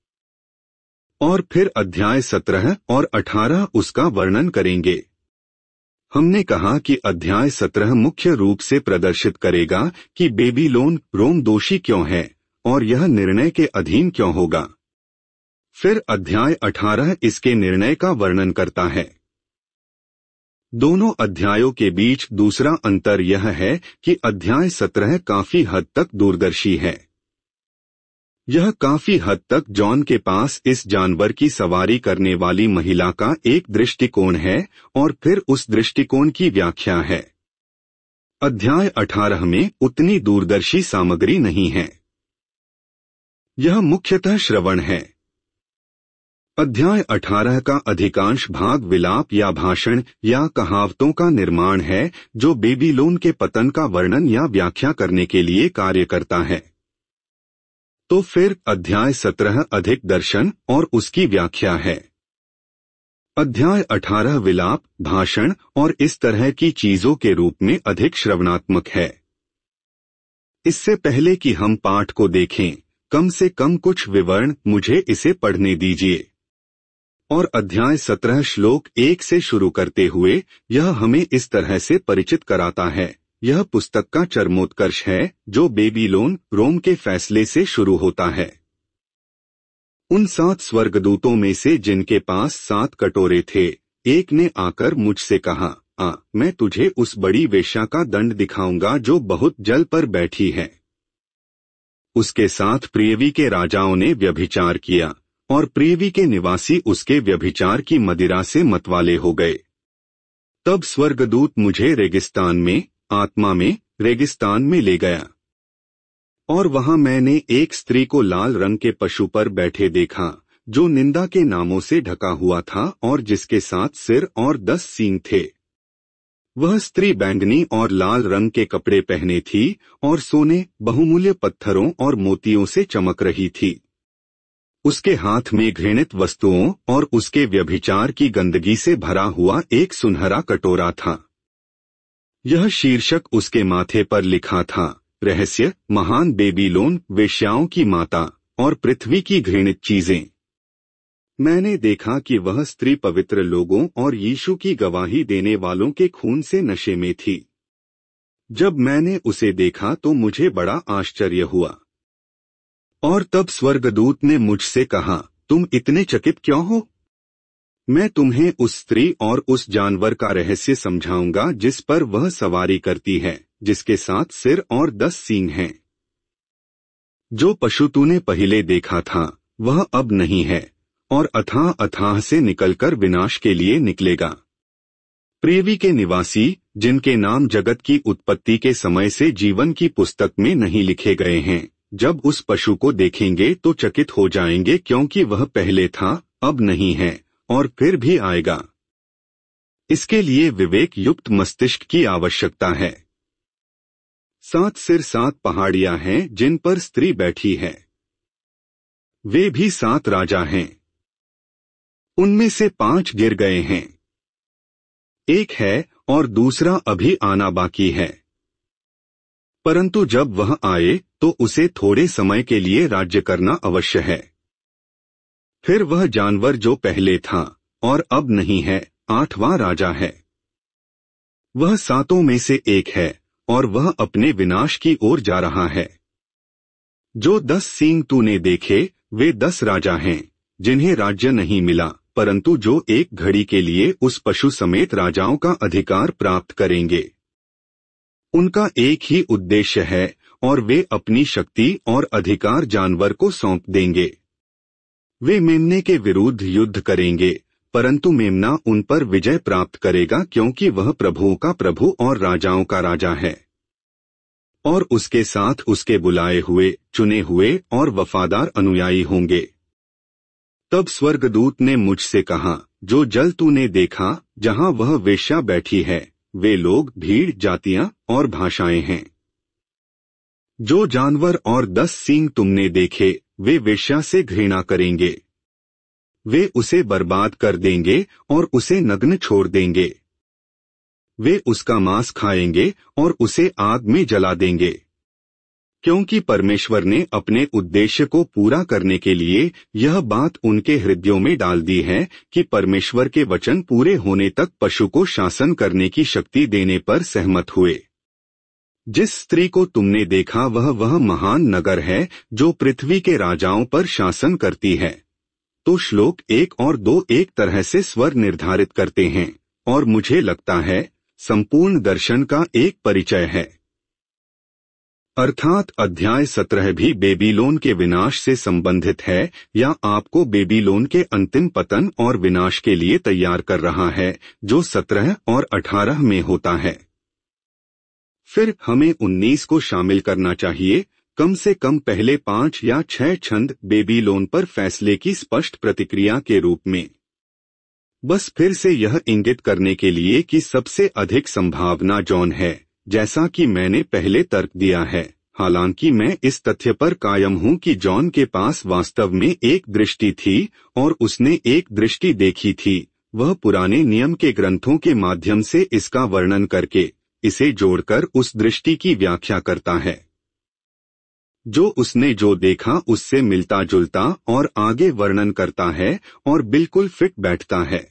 और फिर अध्याय सत्रह और अठारह उसका वर्णन करेंगे। हमने कहा कि अध्याय सत्रह मुख्य रूप से प्रदर्शित करेगा कि बेबीलोन रोम दोषी क्यों है और यह निर्णय के अधीन क्यों होगा। फिर अध्याय अठारह इसके निर्णय का वर्णन करता है। दोनों अध्यायों के बीच दूसरा अंतर यह है कि अध्याय सत्रह काफी हद तक दूरदर्शी है। यह काफी हद तक जॉन के पास इस जानवर की सवारी करने वाली महिला का एक दृष्टिकोण है और फिर उस दृष्टिकोण की व्याख्या है। अध्याय अठारह में उतनी दूरदर्शी सामग्री नहीं है। यह मुख्यतः श्रवण है। अध्याय अठारह का अधिकांश भाग विलाप या भाषण या कहावतों का निर्माण है जो बेबीलोन के पतन का वर्णन या व्याख्या करने के लिए कार्य करता है। तो फिर अध्याय सत्रह अधिक दर्शन और उसकी व्याख्या है। अध्याय अठारह विलाप, भाषण और इस तरह की चीजों के रूप में अधिक श्रवणात्मक है। इससे पहले कि हम पाठ को देखें, कम से कम कुछ विवरण मुझे इसे पढ़ने दीजिए। और अध्याय सत्रह श्लोक एक से शुरू करते हुए यह हमें इस तरह से परिचित कराता है। यह पुस्तक का चरमोत्कर्ष है जो बेबीलोन रोम के फैसले से शुरू होता है। उन सात स्वर्गदूतों में से जिनके पास सात कटोरे थे, एक ने आकर मुझसे कहा, आ, मैं तुझे उस बड़ी वेश्या का दंड दिखाऊंगा जो बहुत जल पर बैठी है। उसके साथ पृथ्वी के राजाओं ने व्यभिचार किया और पृथ्वी के निवासी उसके व्यभिचार की मदिरा से मतवाले हो गए। तब स्वर्गदूत मुझे रेगिस्तान में, आत्मा में, रेगिस्तान में ले गया और वहां मैंने एक स्त्री को लाल रंग के पशु पर बैठे देखा जो निंदा के नामों से ढका हुआ था और जिसके सात सिर और दस सींग थे। वह स्त्री बैंगनी और लाल रंग के कपड़े पहने थी और सोने, बहुमूल्य पत्थरों और मोतियों से चमक रही थी। उसके हाथ में घृणित वस्तुओं और उसके व्यभिचार की गंदगी से भरा हुआ एक सुनहरा कटोरा था। यह शीर्षक उसके माथे पर लिखा था, रहस्य, महान बेबीलोन, वेश्याओं की माता और पृथ्वी की घृणित चीजें। मैंने देखा कि वह स्त्री पवित्र लोगों और यीशु की गवाही देने वालों के खून से नशे में थी। जब मैंने उसे देखा तो मुझे बड़ा आश्चर्य हुआ। और तब स्वर्गदूत ने मुझसे कहा, तुम इतने चकित क्यों हो? मैं तुम्हें उस स्त्री और उस जानवर का रहस्य समझाऊंगा जिस पर वह सवारी करती है, जिसके सात सिर और दस सींग हैं। जो पशु तूने पहले देखा था वह अब नहीं है और अथाह अथाह से निकलकर विनाश के लिए निकलेगा। पृथ्वी के निवासी, जिनके नाम जगत की उत्पत्ति के समय से जीवन की पुस्तक में नहीं लिखे गए हैं, जब उस पशु को देखेंगे तो चकित हो जाएंगे, क्योंकि वह पहले था, अब नहीं है और फिर भी आएगा। इसके लिए विवेक युक्त मस्तिष्क की आवश्यकता है। सात सिर सात पहाड़ियां हैं जिन पर स्त्री बैठी है। वे भी सात राजा हैं। उनमें से पांच गिर गए हैं, एक है और दूसरा अभी आना बाकी है। परंतु जब वह आए तो उसे थोड़े समय के लिए राज्य करना अवश्य है। फिर वह जानवर जो पहले था और अब नहीं है, आठवां राजा है। वह सातों में से एक है और वह अपने विनाश की ओर जा रहा है। जो दस सींग तूने देखे वे दस राजा हैं, जिन्हें राज्य नहीं मिला, परंतु जो एक घड़ी के लिए उस पशु समेत राजाओं का अधिकार प्राप्त करेंगे। उनका एक ही उद्देश्य है और वे अपनी शक्ति और अधिकार जानवर को सौंप देंगे। वे मेमने के विरुद्ध युद्ध करेंगे, परंतु मेमना उन पर विजय प्राप्त करेगा, क्योंकि वह प्रभुओं का प्रभु और राजाओं का राजा है। और उसके साथ उसके बुलाए हुए, चुने हुए और वफादार अनुयायी होंगे। तब स्वर्गदूत ने मुझसे कहा, जो जल तूने देखा जहां वह वेश्या बैठी है, वे लोग, भीड़, जातियां और भाषाएं हैं। जो जानवर और दस सींग तुमने देखे वे वेश्या से घृणा करेंगे। वे उसे बर्बाद कर देंगे और उसे नग्न छोड़ देंगे। वे उसका मांस खाएंगे और उसे आग में जला देंगे, क्योंकि परमेश्वर ने अपने उद्देश्य को पूरा करने के लिए यह बात उनके हृदयों में डाल दी है कि परमेश्वर के वचन पूरे होने तक पशु को शासन करने की शक्ति देने पर सहमत हुए। जिस स्त्री को तुमने देखा वह वह महान नगर है जो पृथ्वी के राजाओं पर शासन करती है। तो श्लोक एक और दो एक तरह से स्वर निर्धारित करते हैं और मुझे लगता है संपूर्ण दर्शन का एक परिचय है। अर्थात अध्याय सत्रह भी बेबीलोन के विनाश से संबंधित है या आपको बेबीलोन के अंतिम पतन और विनाश के लिए तैयार कर रहा है, जो सत्रह और अठारह में होता है। फिर हमें उन्नीस को शामिल करना चाहिए, कम से कम पहले पांच या छह छंद बेबीलोन पर फैसले की स्पष्ट प्रतिक्रिया के रूप में। बस फिर से यह इंगित करने के लिए कि सबसे अधिक संभावना जॉन है, जैसा कि मैंने पहले तर्क दिया है। हालांकि मैं इस तथ्य पर कायम हूं कि जॉन के पास वास्तव में एक दृष्टि थी और उसने एक दृष्टि देखी थी। वह पुराने नियम के ग्रंथों के माध्यम से इसका वर्णन करके इसे जोड़कर उस दृष्टि की व्याख्या करता है। जो उसने जो देखा उससे मिलता जुलता और आगे वर्णन करता है और बिल्कुल फिट बैठता है।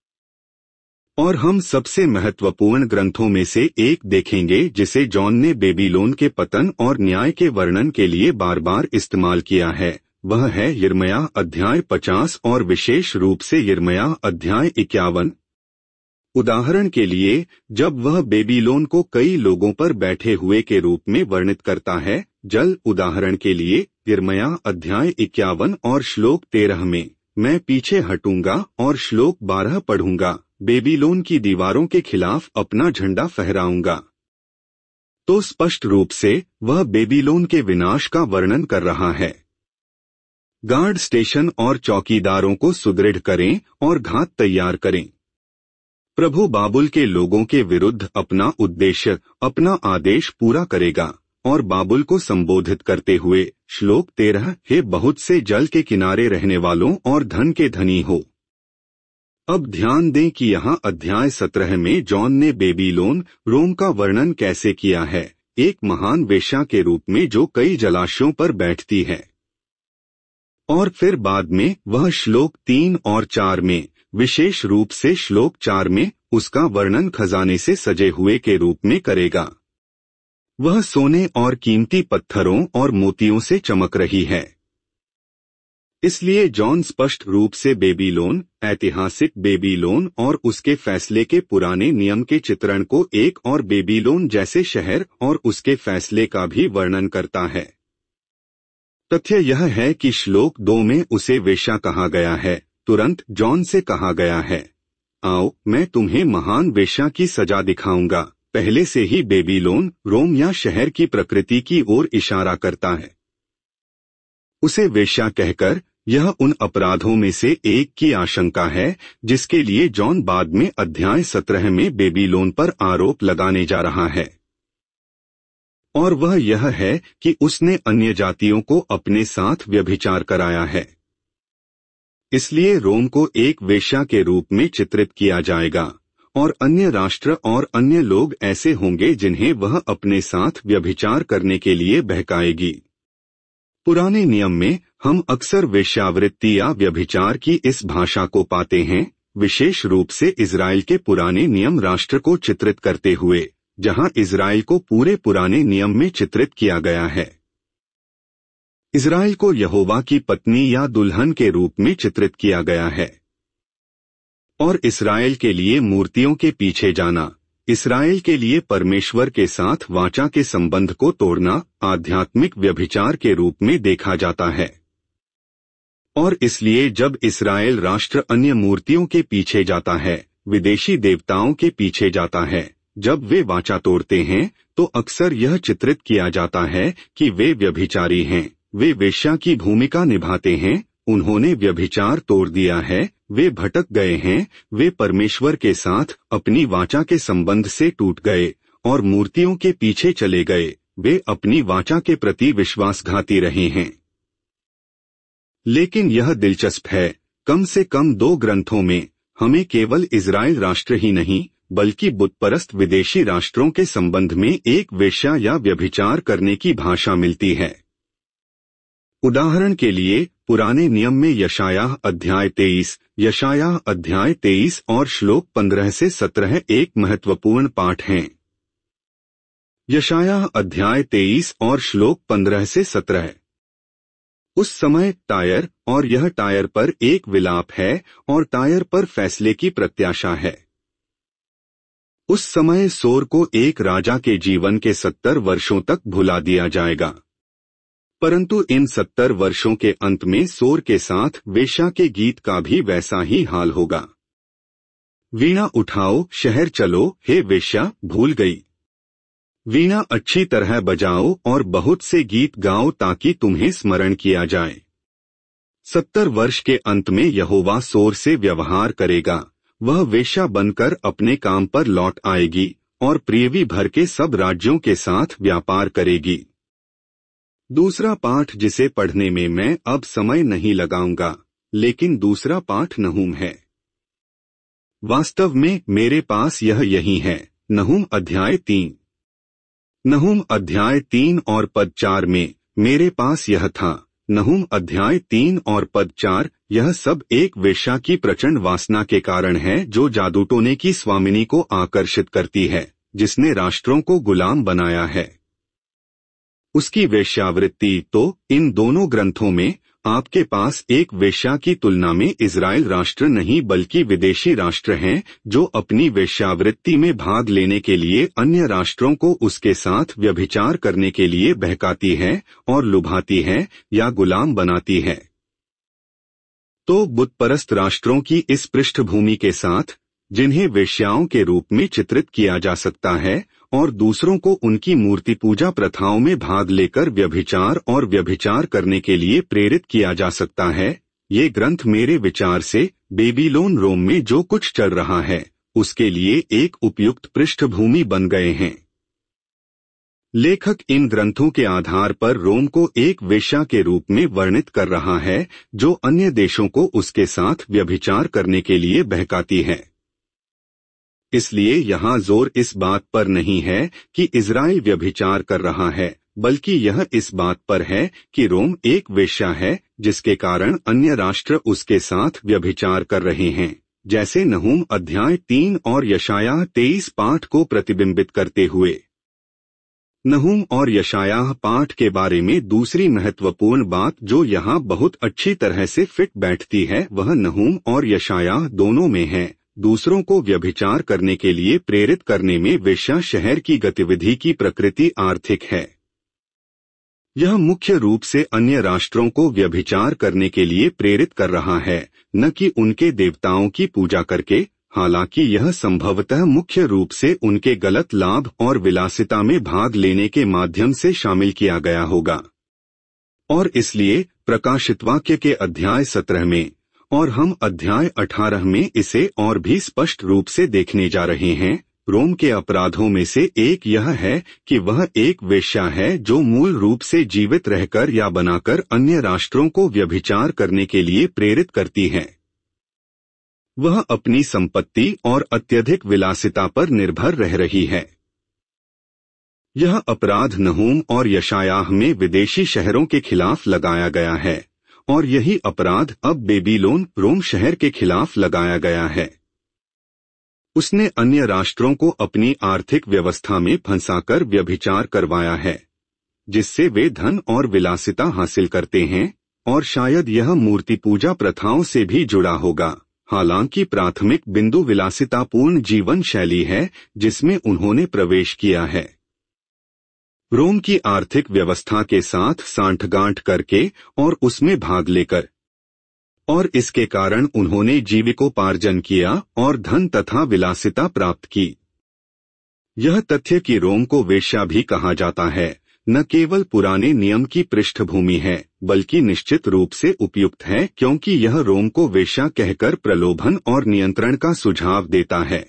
और हम सबसे महत्वपूर्ण ग्रंथों में से एक देखेंगे जिसे जॉन ने बेबीलोन के पतन और न्याय के वर्णन के लिए बार बार इस्तेमाल किया है, वह है यिर्मयाह अध्याय पचास और विशेष रूप से यिर्मयाह अध्याय इक्यावन। उदाहरण के लिए, जब वह बेबीलोन को कई लोगों पर बैठे हुए के रूप में वर्णित करता है, जल उदाहरण के लिए यिर्मयाह अध्याय इक्यावन और श्लोक तेरह में, मैं पीछे हटूंगा और श्लोक बारह पढ़ूंगा, बेबीलोन की दीवारों के खिलाफ अपना झंडा फहराऊंगा। तो स्पष्ट रूप से वह बेबीलोन के विनाश का वर्णन कर रहा है। गार्ड स्टेशन और चौकीदारों को सुदृढ़ करें और घात तैयार करें। प्रभु बाबुल के लोगों के विरुद्ध अपना उद्देश्य, अपना आदेश पूरा करेगा और बाबुल को संबोधित करते हुए श्लोक तेरह, हे बहुत से जल के किनारे रहने वालों और धन के धनी हो। अब ध्यान दें कि यहाँ अध्याय सत्रह में जॉन ने बेबीलोन, रोम का वर्णन कैसे किया है, एक महान वेश्या के रूप में जो कई जलाशयों पर बैठती है। और फिर बाद में वह श्लोक तीन और चार में, विशेष रूप से श्लोक चार में, उसका वर्णन खजाने से सजे हुए के रूप में करेगा। वह सोने और कीमती पत्थरों और मोतियों से चमक रही है। इसलिए जॉन स्पष्ट रूप से बेबीलोन, ऐतिहासिक बेबीलोन और उसके फैसले के पुराने नियम के चित्रण को एक और बेबीलोन जैसे शहर और उसके फैसले का भी वर्णन करता है। तथ्य यह है कि श्लोक दो में उसे वेश्या कहा गया है, तुरंत जॉन से कहा गया है, आओ मैं तुम्हें महान वेश्या की सजा दिखाऊंगा, पहले से ही बेबीलोन, रोम या शहर की प्रकृति की ओर इशारा करता है। उसे वेश्या कहकर यह उन अपराधों में से एक की आशंका है जिसके लिए जॉन बाद में अध्याय सत्रह में बेबीलोन पर आरोप लगाने जा रहा है। और वह यह है कि उसने अन्य जातियों को अपने साथ व्यभिचार कराया है। इसलिए रोम को एक वेश्या के रूप में चित्रित किया जाएगा और अन्य राष्ट्र और अन्य लोग ऐसे होंगे जिन्हें वह अपने साथ व्यभिचार करने के लिए बहकाएगी। पुराने नियम में हम अक्सर वेश्यावृत्ति या व्यभिचार की इस भाषा को पाते हैं, विशेष रूप से इजराइल के पुराने नियम राष्ट्र को चित्रित करते हुए, जहां इजराइल को पूरे पुराने नियम में चित्रित किया गया है। इजराइल को यहोवा की पत्नी या दुल्हन के रूप में चित्रित किया गया है। और इस्राएल के लिए मूर्तियों के पीछे जाना, इस्राएल के लिए परमेश्वर के साथ वाचा के संबंध को तोड़ना आध्यात्मिक व्यभिचार के रूप में देखा जाता है। और इसलिए जब इस्राएल राष्ट्र अन्य मूर्तियों के पीछे जाता है, विदेशी देवताओं के पीछे जाता है, जब वे वाचा तोड़ते हैं, तो अक्सर यह चित्रित किया जाता है कि वे व्यभिचारी हैं, वे वेश्या की भूमिका निभाते हैं, उन्होंने व्यभिचार तोड़ दिया है, वे भटक गए हैं, वे परमेश्वर के साथ अपनी वाचा के संबंध से टूट गए और मूर्तियों के पीछे चले गए, वे अपनी वाचा के प्रति विश्वासघाती रहे हैं। लेकिन यह दिलचस्प है, कम से कम दो ग्रंथों में हमें केवल इजराइल राष्ट्र ही नहीं बल्कि बुतपरस्त विदेशी राष्ट्रों के संबंध में एक वेश्या या व्यभिचार करने की भाषा मिलती है। उदाहरण के लिए पुराने नियम में यशायाह अध्याय तेईस, यशायाह अध्याय तेईस और श्लोक पंद्रह से सत्रह एक महत्वपूर्ण पाठ हैं। यशायाह अध्याय तेईस और श्लोक पंद्रह से सत्रह। उस समय टायर, और यह टायर पर एक विलाप है और टायर पर फैसले की प्रत्याशा है। उस समय सोर को एक राजा के जीवन के सत्तर वर्षों तक भुला दिया जाएगा, परंतु इन सत्तर वर्षों के अंत में सोर के साथ वेश्या के गीत का भी वैसा ही हाल होगा। वीणा उठाओ, शहर चलो, हे वेश्या, भूल गई। वीणा अच्छी तरह बजाओ और बहुत से गीत गाओ ताकि तुम्हें स्मरण किया जाए। सत्तर वर्ष के अंत में यहोवा सोर से व्यवहार करेगा, वह वेश्या बनकर अपने काम पर लौट आएगी और पृथ्वी भर के सब राज्यों के साथ व्यापार करेगी। दूसरा पाठ जिसे पढ़ने में मैं अब समय नहीं लगाऊंगा, लेकिन दूसरा पाठ नहूम है। वास्तव में मेरे पास यह यही है। नहूम अध्याय तीन। नहूम अध्याय तीन और पद चार में मेरे पास यह था। नहूम अध्याय तीन और पद चार, यह सब एक वेश्या की प्रचंड वासना के कारण है जो जादूटोने की स्वामिनी को आकर्षित करती है, जिसने राष्ट्रों को गुलाम बनाया है। उसकी वेश्यावृत्ति। तो इन दोनों ग्रंथों में आपके पास एक वेश्या की तुलना में इजराइल राष्ट्र नहीं बल्कि विदेशी राष्ट्र हैं, जो अपनी वेश्यावृत्ति में भाग लेने के लिए अन्य राष्ट्रों को उसके साथ व्यभिचार करने के लिए बहकाती है और लुभाती है या गुलाम बनाती है। तो बुतपरस्त राष्ट्रों की इस पृष्ठभूमि के साथ, जिन्हें वेश्याओं के रूप में चित्रित किया जा सकता है और दूसरों को उनकी मूर्ति पूजा प्रथाओं में भाग लेकर व्यभिचार और व्यभिचार करने के लिए प्रेरित किया जा सकता है, ये ग्रंथ मेरे विचार से बेबीलोन रोम में जो कुछ चल रहा है उसके लिए एक उपयुक्त पृष्ठभूमि बन गए हैं। लेखक इन ग्रंथों के आधार पर रोम को एक वेश्या के रूप में वर्णित कर रहा है जो अन्य देशों को उसके साथ व्यभिचार करने के लिए बहकाती है। इसलिए यहाँ जोर इस बात पर नहीं है कि इजराइल व्यभिचार कर रहा है, बल्कि यह इस बात पर है कि रोम एक वेश्या है जिसके कारण अन्य राष्ट्र उसके साथ व्यभिचार कर रहे हैं, जैसे नहूम अध्याय तीन और यशायाह तेईस पाठ को प्रतिबिंबित करते हुए। नहूम और यशायाह पाठ के बारे में दूसरी महत्वपूर्ण बात जो यहाँ बहुत अच्छी तरह से फिट बैठती है वह नहूम और यशायाह दोनों में है। दूसरों को व्यभिचार करने के लिए प्रेरित करने में वेश्या शहर की गतिविधि की प्रकृति आर्थिक है। यह मुख्य रूप से अन्य राष्ट्रों को व्यभिचार करने के लिए प्रेरित कर रहा है, न कि उनके देवताओं की पूजा करके, हालांकि यह संभवतः मुख्य रूप से उनके गलत लाभ और विलासिता में भाग लेने के माध्यम से शामिल किया गया होगा। और इसलिए प्रकाशित वाक्य के अध्याय सत्रह में और हम अध्याय अठारह में इसे और भी स्पष्ट रूप से देखने जा रहे हैं। रोम के अपराधों में से एक यह है कि वह एक वेश्या है जो मूल रूप से जीवित रहकर या बनाकर अन्य राष्ट्रों को व्यभिचार करने के लिए प्रेरित करती है। वह अपनी संपत्ति और अत्यधिक विलासिता पर निर्भर रह रही है। यह अपराध नहूम और यशायाह में विदेशी शहरों के खिलाफ लगाया गया है और यही अपराध अब बेबीलोन रोम शहर के खिलाफ लगाया गया है। उसने अन्य राष्ट्रों को अपनी आर्थिक व्यवस्था में फंसाकर व्यभिचार करवाया है, जिससे वे धन और विलासिता हासिल करते हैं, और शायद यह मूर्ति पूजा प्रथाओं से भी जुड़ा होगा। हालांकि प्राथमिक बिंदु विलासितापूर्ण जीवन शैली है जिसमें उन्होंने प्रवेश किया है। रोम की आर्थिक व्यवस्था के साथ सांठगांठ करके और उसमें भाग लेकर, और इसके कारण उन्होंने जीविकोपार्जन किया और धन तथा विलासिता प्राप्त की। यह तथ्य कि रोम को वेश्या भी कहा जाता है न केवल पुराने नियम की पृष्ठभूमि है बल्कि निश्चित रूप से उपयुक्त है, क्योंकि यह रोम को वेश्या कहकर प्रलोभन और नियंत्रण का सुझाव देता है।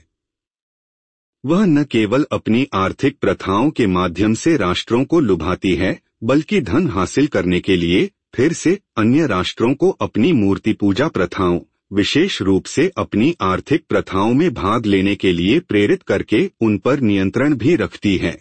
वह न केवल अपनी आर्थिक प्रथाओं के माध्यम से राष्ट्रों को लुभाती है बल्कि धन हासिल करने के लिए फिर से अन्य राष्ट्रों को अपनी मूर्ति पूजा प्रथाओं, विशेष रूप से अपनी आर्थिक प्रथाओं में भाग लेने के लिए प्रेरित करके उन पर नियंत्रण भी रखती है।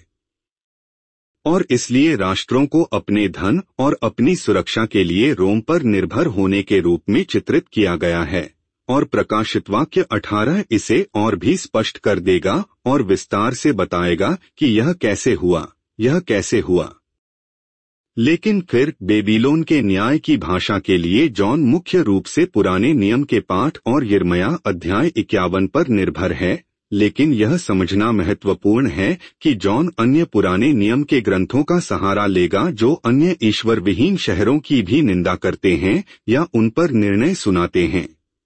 और इसलिए राष्ट्रों को अपने धन और अपनी सुरक्षा के लिए रोम पर निर्भर होने के रूप में चित्रित किया गया है, और प्रकाशित वाक्य अठारह इसे और भी स्पष्ट कर देगा और विस्तार से बताएगा कि यह कैसे हुआ, यह कैसे हुआ। लेकिन फिर बेबीलोन के न्याय की भाषा के लिए जॉन मुख्य रूप से पुराने नियम के पाठ और यिर्मयाह अध्याय इक्यावन पर निर्भर है, लेकिन यह समझना महत्वपूर्ण है कि जॉन अन्य पुराने नियम के ग्रंथों का सहारा लेगा जो अन्य ईश्वर विहीन शहरों की भी निंदा करते हैं या उन पर निर्णय सुनाते हैं।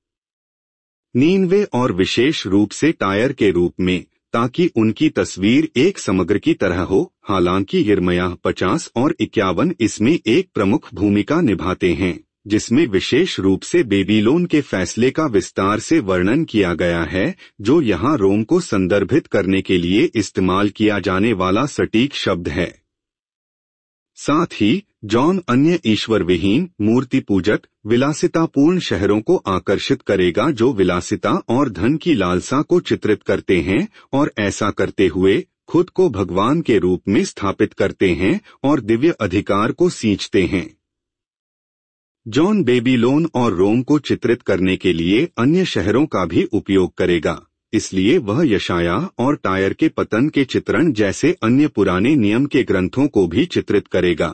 नीनवे और विशेष रूप से टायर के रूप में, ताकि उनकी तस्वीर एक समग्र की तरह हो। हालांकि यिर्मयाह पचास और इक्यावन इसमें एक प्रमुख भूमिका निभाते हैं, जिसमें विशेष रूप से बेबीलोन के फैसले का विस्तार से वर्णन किया गया है, जो यहाँ रोम को संदर्भित करने के लिए इस्तेमाल किया जाने वाला सटीक शब्द है। साथ ही जॉन अन्य ईश्वर विहीन मूर्ति पूजक विलासितापूर्ण शहरों को आकर्षित करेगा जो विलासिता और धन की लालसा को चित्रित करते हैं और ऐसा करते हुए खुद को भगवान के रूप में स्थापित करते हैं और दिव्य अधिकार को सींचते हैं। जॉन बेबीलोन और रोम को चित्रित करने के लिए अन्य शहरों का भी उपयोग करेगा, इसलिए वह यशाया और टायर के पतन के चित्रण जैसे अन्य पुराने नियम के ग्रंथों को भी चित्रित करेगा।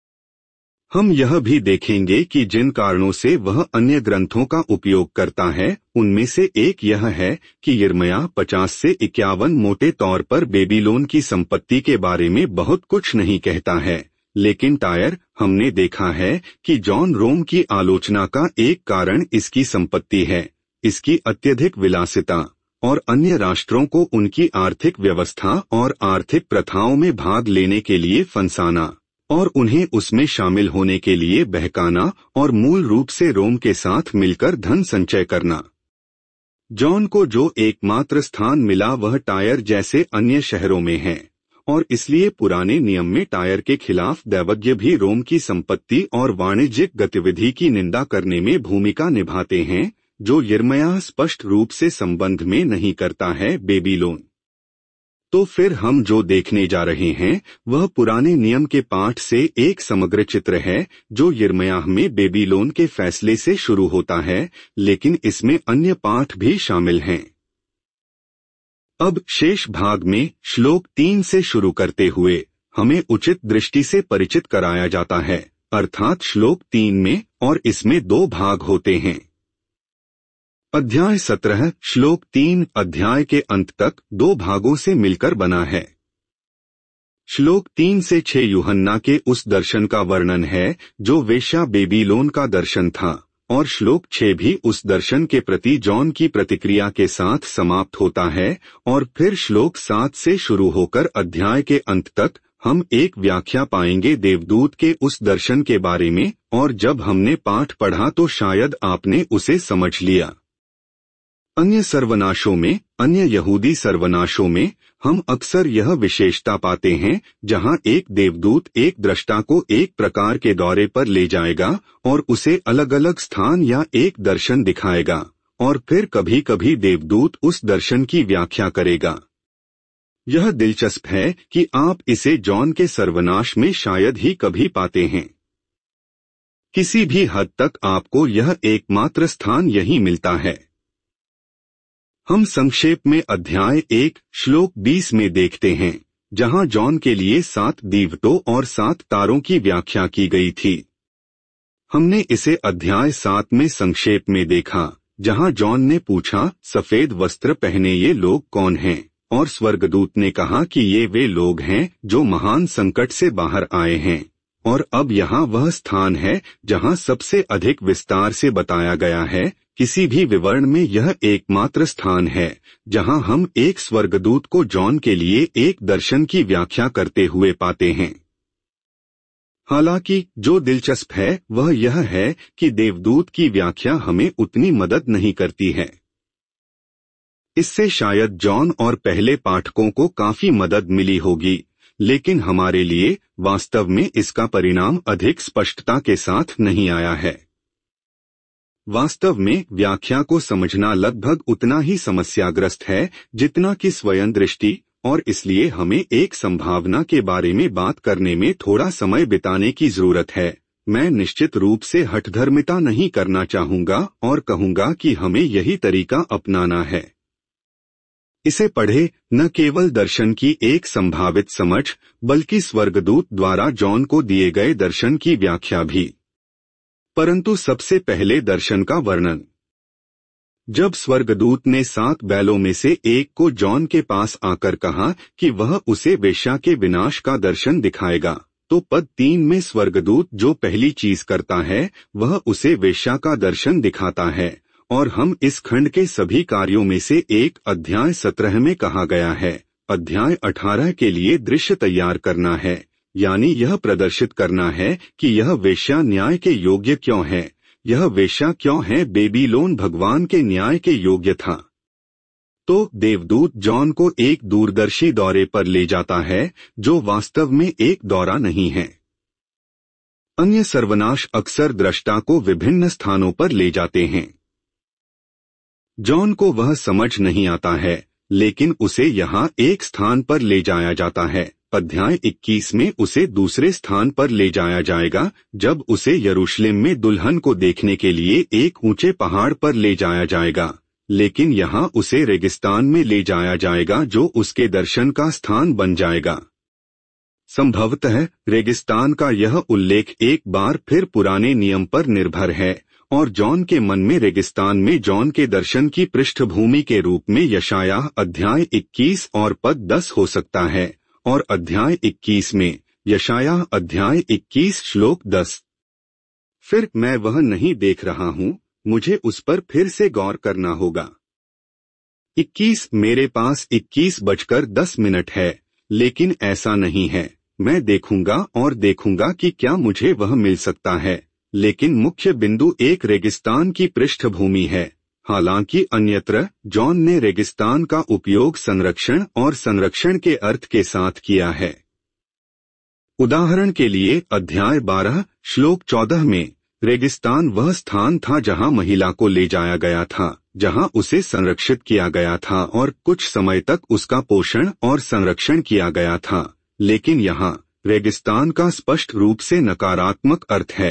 हम यह भी देखेंगे कि जिन कारणों से वह अन्य ग्रंथों का उपयोग करता है उनमें से एक यह है कि यिर्मयाह पचास से इक्यावन मोटे तौर पर बेबीलोन की संपत्ति के बारे में बहुत कुछ नहीं कहता है, लेकिन टायर हमने देखा है कि जॉन रोम की आलोचना का एक कारण इसकी संपत्ति है, इसकी अत्यधिक विलासिता और अन्य राष्ट्रों को उनकी आर्थिक व्यवस्था और आर्थिक प्रथाओं में भाग लेने के लिए फंसाना और उन्हें उसमें शामिल होने के लिए बहकाना और मूल रूप से रोम के साथ मिलकर धन संचय करना। जॉन को जो एकमात्र स्थान मिला वह टायर जैसे अन्य शहरों में है और इसलिए पुराने नियम में टायर के खिलाफ दैवज्ञ भी रोम की संपत्ति और वाणिज्यिक गतिविधि की निंदा करने में भूमिका निभाते हैं, जो यिर्मयाह स्पष्ट रूप से संबंध में नहीं करता है बेबीलोन। तो फिर हम जो देखने जा रहे हैं वह पुराने नियम के पाठ से एक समग्र चित्र है जो यिर्मयाह में बेबीलोन के फैसले से शुरू होता है, लेकिन इसमें अन्य पाठ भी शामिल हैं। अब शेष भाग में श्लोक तीन से शुरू करते हुए हमें उचित दृष्टि से परिचित कराया जाता है, अर्थात श्लोक तीन में और इसमें दो भाग होते हैं। अध्याय सत्रह श्लोक तीन अध्याय के अंत तक दो भागों से मिलकर बना है। श्लोक तीन से छह यूहन्ना के उस दर्शन का वर्णन है जो वेश्या बेबीलोन का दर्शन था, और श्लोक छह भी उस दर्शन के प्रति जॉन की प्रतिक्रिया के साथ समाप्त होता है, और फिर श्लोक सात से शुरू होकर अध्याय के अंत तक हम एक व्याख्या पाएंगे देवदूत के उस दर्शन के बारे में, और जब हमने पाठ पढ़ा तो शायद आपने उसे समझ लिया। अन्य सर्वनाशों में, अन्य यहूदी सर्वनाशों में हम अक्सर यह विशेषता पाते हैं जहां एक देवदूत एक दृष्टा को एक प्रकार के दौरे पर ले जाएगा और उसे अलग अलग स्थान या एक दर्शन दिखाएगा, और फिर कभी कभी देवदूत उस दर्शन की व्याख्या करेगा। यह दिलचस्प है कि आप इसे जॉन के सर्वनाश में शायद ही कभी पाते हैं। किसी भी हद तक आपको यह एकमात्र स्थान यही मिलता है। हम संक्षेप में अध्याय एक श्लोक बीस में देखते हैं, जहां जॉन के लिए सात दीवटों और सात तारों की व्याख्या की गई थी। हमने इसे अध्याय सात में संक्षेप में देखा, जहां जॉन ने पूछा, सफेद वस्त्र पहने ये लोग कौन हैं? और स्वर्गदूत ने कहा कि ये वे लोग हैं जो महान संकट से बाहर आए हैं। और अब यहाँ वह स्थान है जहाँ सबसे अधिक विस्तार से बताया गया है। किसी भी विवरण में यह एकमात्र स्थान है जहां हम एक स्वर्गदूत को जॉन के लिए एक दर्शन की व्याख्या करते हुए पाते हैं। हालांकि जो दिलचस्प है वह यह है कि देवदूत की व्याख्या हमें उतनी मदद नहीं करती है। इससे शायद जॉन और पहले पाठकों को काफी मदद मिली होगी, लेकिन हमारे लिए वास्तव में इसका परिणाम अधिक स्पष्टता के साथ नहीं आया है। वास्तव में व्याख्या को समझना लगभग उतना ही समस्याग्रस्त है जितना कि स्वयं दृष्टि, और इसलिए हमें एक संभावना के बारे में बात करने में थोड़ा समय बिताने की जरूरत है। मैं निश्चित रूप से हठधर्मिता नहीं करना चाहूंगा और कहूंगा कि हमें यही तरीका अपनाना है। इसे पढ़े न केवल दर्शन की एक संभावित समझ, बल्कि स्वर्गदूत द्वारा जॉन को दिए गए दर्शन की व्याख्या भी। परंतु सबसे पहले दर्शन का वर्णन। जब स्वर्गदूत ने सात बैलों में से एक को जॉन के पास आकर कहा कि वह उसे वेश्या के विनाश का दर्शन दिखाएगा, तो पद तीन में स्वर्गदूत जो पहली चीज करता है वह उसे वेश्या का दर्शन दिखाता है, और हम इस खंड के सभी कार्यों में से एक अध्याय सत्रह में कहा गया है, अध्याय अठारह के लिए दृश्य तैयार करना है, यानी यह प्रदर्शित करना है कि यह वेश्या न्याय के योग्य क्यों है। यह वेश्या क्यों है बेबीलोन भगवान के न्याय के योग्य था। तो देवदूत जॉन को एक दूरदर्शी दौरे पर ले जाता है जो वास्तव में एक दौरा नहीं है। अन्य सर्वनाश अक्सर दृष्टा को विभिन्न स्थानों पर ले जाते हैं। जॉन को वह समझ नहीं आता है, लेकिन उसे यहाँ एक स्थान पर ले जाया जाता है। अध्याय इक्कीस में उसे दूसरे स्थान पर ले जाया जाएगा, जब उसे यरूशलेम में दुल्हन को देखने के लिए एक ऊंचे पहाड़ पर ले जाया जाएगा, लेकिन यहाँ उसे रेगिस्तान में ले जाया जाएगा जो उसके दर्शन का स्थान बन जाएगा। संभवतः रेगिस्तान का यह उल्लेख एक बार फिर पुराने नियम पर निर्भर है और जॉन के मन में रेगिस्तान में जॉन के दर्शन की पृष्ठभूमि के रूप में यशायाह अध्याय इक्कीस और पद दस हो सकता है, और अध्याय इक्कीस में यशायाह अध्याय इक्कीस श्लोक दस। फिर मैं वह नहीं देख रहा हूँ, मुझे उस पर फिर से गौर करना होगा। इक्कीस मेरे पास इक्कीस बजकर दस मिनट है, लेकिन ऐसा नहीं है। मैं देखूंगा और देखूंगा कि क्या मुझे वह मिल सकता है, लेकिन मुख्य बिंदु एक रेगिस्तान की पृष्ठभूमि है। हालांकि अन्यत्र जॉन ने रेगिस्तान का उपयोग संरक्षण और संरक्षण के अर्थ के साथ किया है। उदाहरण के लिए अध्याय बारह श्लोक चौदह में रेगिस्तान वह स्थान था जहां महिला को ले जाया गया था, जहां उसे संरक्षित किया गया था और कुछ समय तक उसका पोषण और संरक्षण किया गया था, लेकिन यहाँ रेगिस्तान का स्पष्ट रूप से नकारात्मक अर्थ है,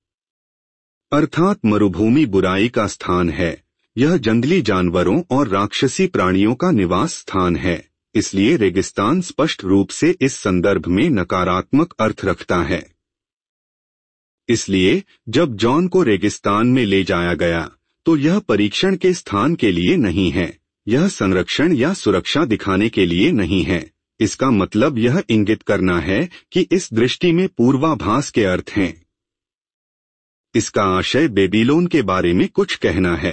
अर्थात मरुभूमि बुराई का स्थान है। यह जंगली जानवरों और राक्षसी प्राणियों का निवास स्थान है, इसलिए रेगिस्तान स्पष्ट रूप से इस संदर्भ में नकारात्मक अर्थ रखता है। इसलिए जब जॉन को रेगिस्तान में ले जाया गया तो यह परीक्षण के स्थान के लिए नहीं है, यह संरक्षण या सुरक्षा दिखाने के लिए नहीं है। इसका मतलब यह इंगित करना है कि इस दृष्टि में पूर्वाभास के अर्थ हैं। इसका आशय बेबीलोन के बारे में कुछ कहना है।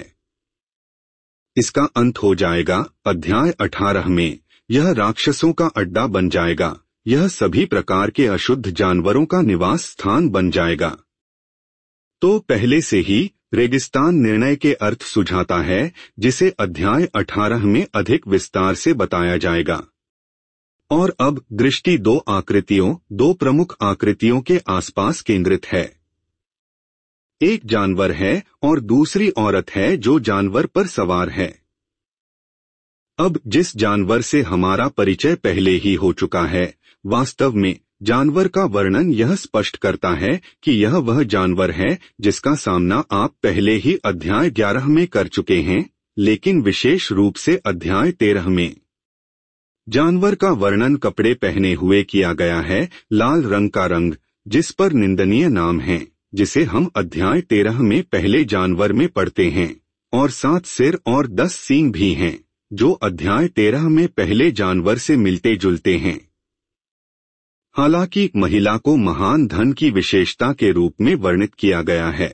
इसका अंत हो जाएगा अध्याय अठारह में, यह राक्षसों का अड्डा बन जाएगा, यह सभी प्रकार के अशुद्ध जानवरों का निवास स्थान बन जाएगा। तो पहले से ही रेगिस्तान निर्णय के अर्थ सुझाता है, जिसे अध्याय अठारह में अधिक विस्तार से बताया जाएगा। और अब दृष्टि दो आकृतियों, दो प्रमुख आकृतियों के आसपास केंद्रित है। एक जानवर है और दूसरी औरत है जो जानवर पर सवार है। अब जिस जानवर से हमारा परिचय पहले ही हो चुका है, वास्तव में जानवर का वर्णन यह स्पष्ट करता है कि यह वह जानवर है जिसका सामना आप पहले ही अध्याय ग्यारह में कर चुके हैं, लेकिन विशेष रूप से अध्याय तेरह में। जानवर का वर्णन कपड़े पहने हुए किया गया है, लाल रंग का रंग, जिस पर निंदनीय नाम है, जिसे हम अध्याय तेरह में पहले जानवर में पढ़ते हैं, और सात सिर और दस सींग भी हैं, जो अध्याय तेरह में पहले जानवर से मिलते जुलते हैं। हालांकि महिला को महान धन की विशेषता के रूप में वर्णित किया गया है।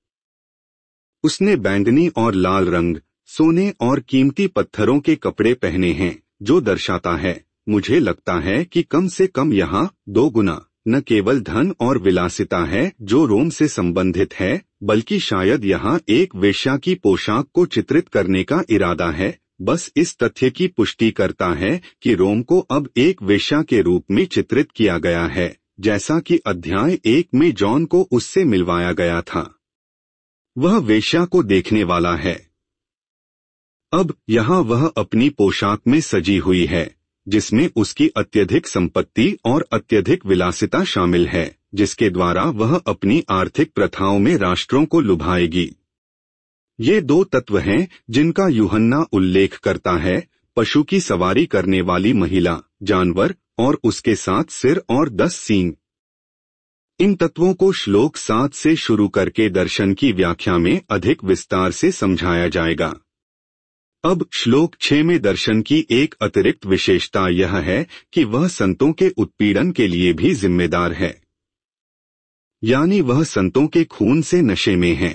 उसने बैंगनी और लाल रंग, सोने और कीमती पत्थरों के कपड़े पहने हैं, जो दर्शाता है, मुझे लगता है कि कम से कम यहाँ दो गुना न केवल धन और विलासिता है जो रोम से संबंधित है, बल्कि शायद यहाँ एक वेश्या की पोशाक को चित्रित करने का इरादा है। बस इस तथ्य की पुष्टि करता है कि रोम को अब एक वेश्या के रूप में चित्रित किया गया है, जैसा कि अध्याय एक में जॉन को उससे मिलवाया गया था। वह वेश्या को देखने वाला है। अब यहाँ वह अपनी पोशाक में सजी हुई है, जिसमें उसकी अत्यधिक संपत्ति और अत्यधिक विलासिता शामिल है, जिसके द्वारा वह अपनी आर्थिक प्रथाओं में राष्ट्रों को लुभाएगी। ये दो तत्व हैं जिनका यूहन्ना उल्लेख करता है, पशु की सवारी करने वाली महिला, जानवर और उसके सात सिर और दस सींग। इन तत्वों को श्लोक सात से शुरू करके दर्शन की व्याख्या में अधिक विस्तार से समझाया जाएगा। अब श्लोक छह में दर्शन की एक अतिरिक्त विशेषता यह है कि वह संतों के उत्पीड़न के लिए भी जिम्मेदार है, यानी वह संतों के खून से नशे में है।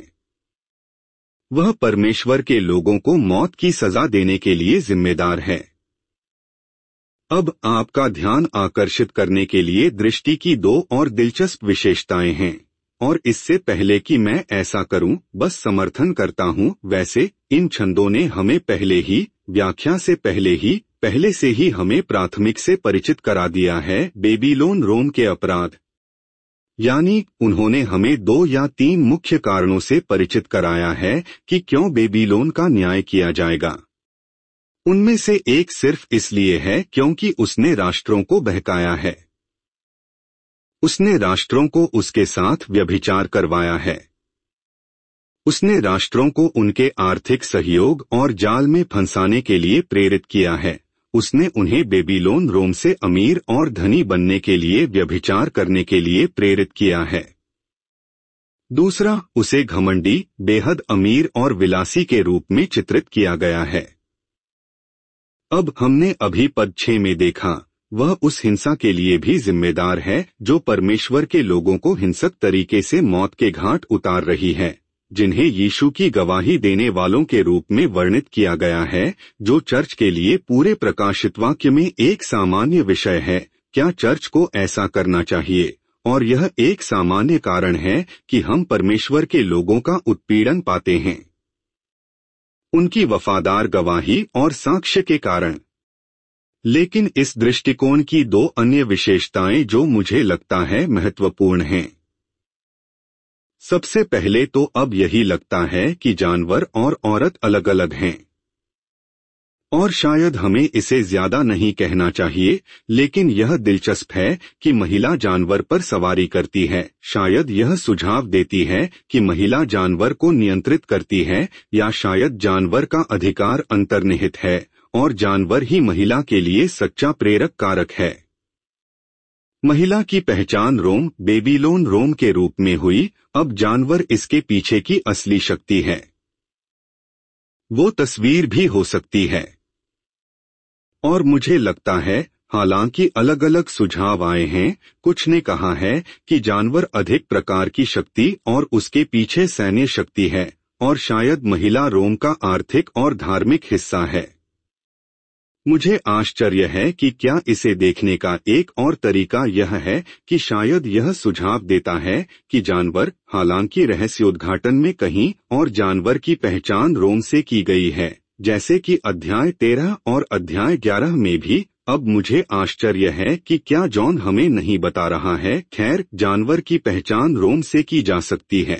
वह परमेश्वर के लोगों को मौत की सजा देने के लिए जिम्मेदार है। अब आपका ध्यान आकर्षित करने के लिए दृष्टि की दो और दिलचस्प विशेषताएं हैं, और इससे पहले कि मैं ऐसा करूं, बस समर्थन करता हूं। वैसे इन छंदों ने हमें पहले ही, व्याख्या से पहले ही, पहले से ही हमें प्राथमिक से परिचित करा दिया है बेबीलोन रोम के अपराध। यानी उन्होंने हमें दो या तीन मुख्य कारणों से परिचित कराया है कि क्यों बेबीलोन का न्याय किया जाएगा। उनमें से एक सिर्फ इसलिए है क्योंकि उसने राष्ट्रों को बहकाया है। उसने राष्ट्रों को उसके साथ व्यभिचार करवाया है। उसने राष्ट्रों को उनके आर्थिक सहयोग और जाल में फंसाने के लिए प्रेरित किया है। उसने उन्हें बेबीलोन रोम से अमीर और धनी बनने के लिए व्यभिचार करने के लिए प्रेरित किया है। दूसरा, उसे घमंडी, बेहद अमीर और विलासी के रूप में चित्रित किया गया है। अब हमने अभी पद छह में देखा, वह उस हिंसा के लिए भी जिम्मेदार है जो परमेश्वर के लोगों को हिंसक तरीके से मौत के घाट उतार रही है, जिन्हें यीशु की गवाही देने वालों के रूप में वर्णित किया गया है, जो चर्च के लिए पूरे प्रकाशित वाक्य में एक सामान्य विषय है। क्या चर्च को ऐसा करना चाहिए? और यह एक सामान्य कारण है कि हम परमेश्वर के लोगों का उत्पीड़न पाते हैं, उनकी वफादार गवाही और साक्ष्य के कारण। लेकिन इस दृष्टिकोण की दो अन्य विशेषताएं जो मुझे लगता है महत्वपूर्ण हैं। सबसे पहले तो अब यही लगता है कि जानवर और औरत अलग अलग हैं, और शायद हमें इसे ज्यादा नहीं कहना चाहिए, लेकिन यह दिलचस्प है कि महिला जानवर पर सवारी करती है। शायद यह सुझाव देती है कि महिला जानवर को नियंत्रित करती है, या शायद जानवर का अधिकार अंतर्निहित है और जानवर ही महिला के लिए सच्चा प्रेरक कारक है। महिला की पहचान रोम, बेबीलोन रोम के रूप में हुई। अब जानवर इसके पीछे की असली शक्ति है। वो तस्वीर भी हो सकती है। और मुझे लगता है, हालांकि अलग अलग सुझाव आए हैं, कुछ ने कहा है कि जानवर अधिक प्रकार की शक्ति और उसके पीछे सैन्य शक्ति है, और शायद महिला रोम का आर्थिक और धार्मिक हिस्सा है। मुझे आश्चर्य है कि क्या इसे देखने का एक और तरीका यह है कि शायद यह सुझाव देता है कि जानवर, हालांकि रहस्योद्घाटन में कहीं और जानवर की पहचान रोम से की गई है, जैसे कि अध्याय तेरह और अध्याय ग्यारह में भी। अब मुझे आश्चर्य है कि क्या जॉन हमें नहीं बता रहा है। खैर, जानवर की पहचान रोम से की जा सकती है।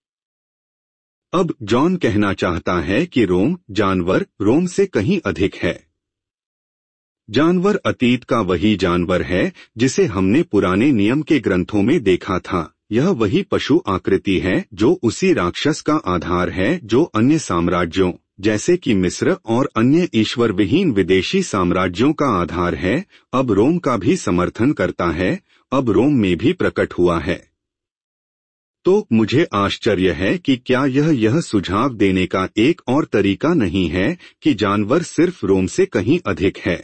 अब जॉन कहना चाहता है कि रोम, जानवर, रोम से कहीं अधिक है। जानवर अतीत का वही जानवर है जिसे हमने पुराने नियम के ग्रंथों में देखा था। यह वही पशु आकृति है जो उसी राक्षस का आधार है जो अन्य साम्राज्यों, जैसे कि मिस्र और अन्य ईश्वर विहीन विदेशी साम्राज्यों का आधार है, अब रोम का भी समर्थन करता है, अब रोम में भी प्रकट हुआ है। तो मुझे आश्चर्य है कि क्या यह यह सुझाव देने का एक और तरीका नहीं है कि जानवर सिर्फ रोम से कहीं अधिक है,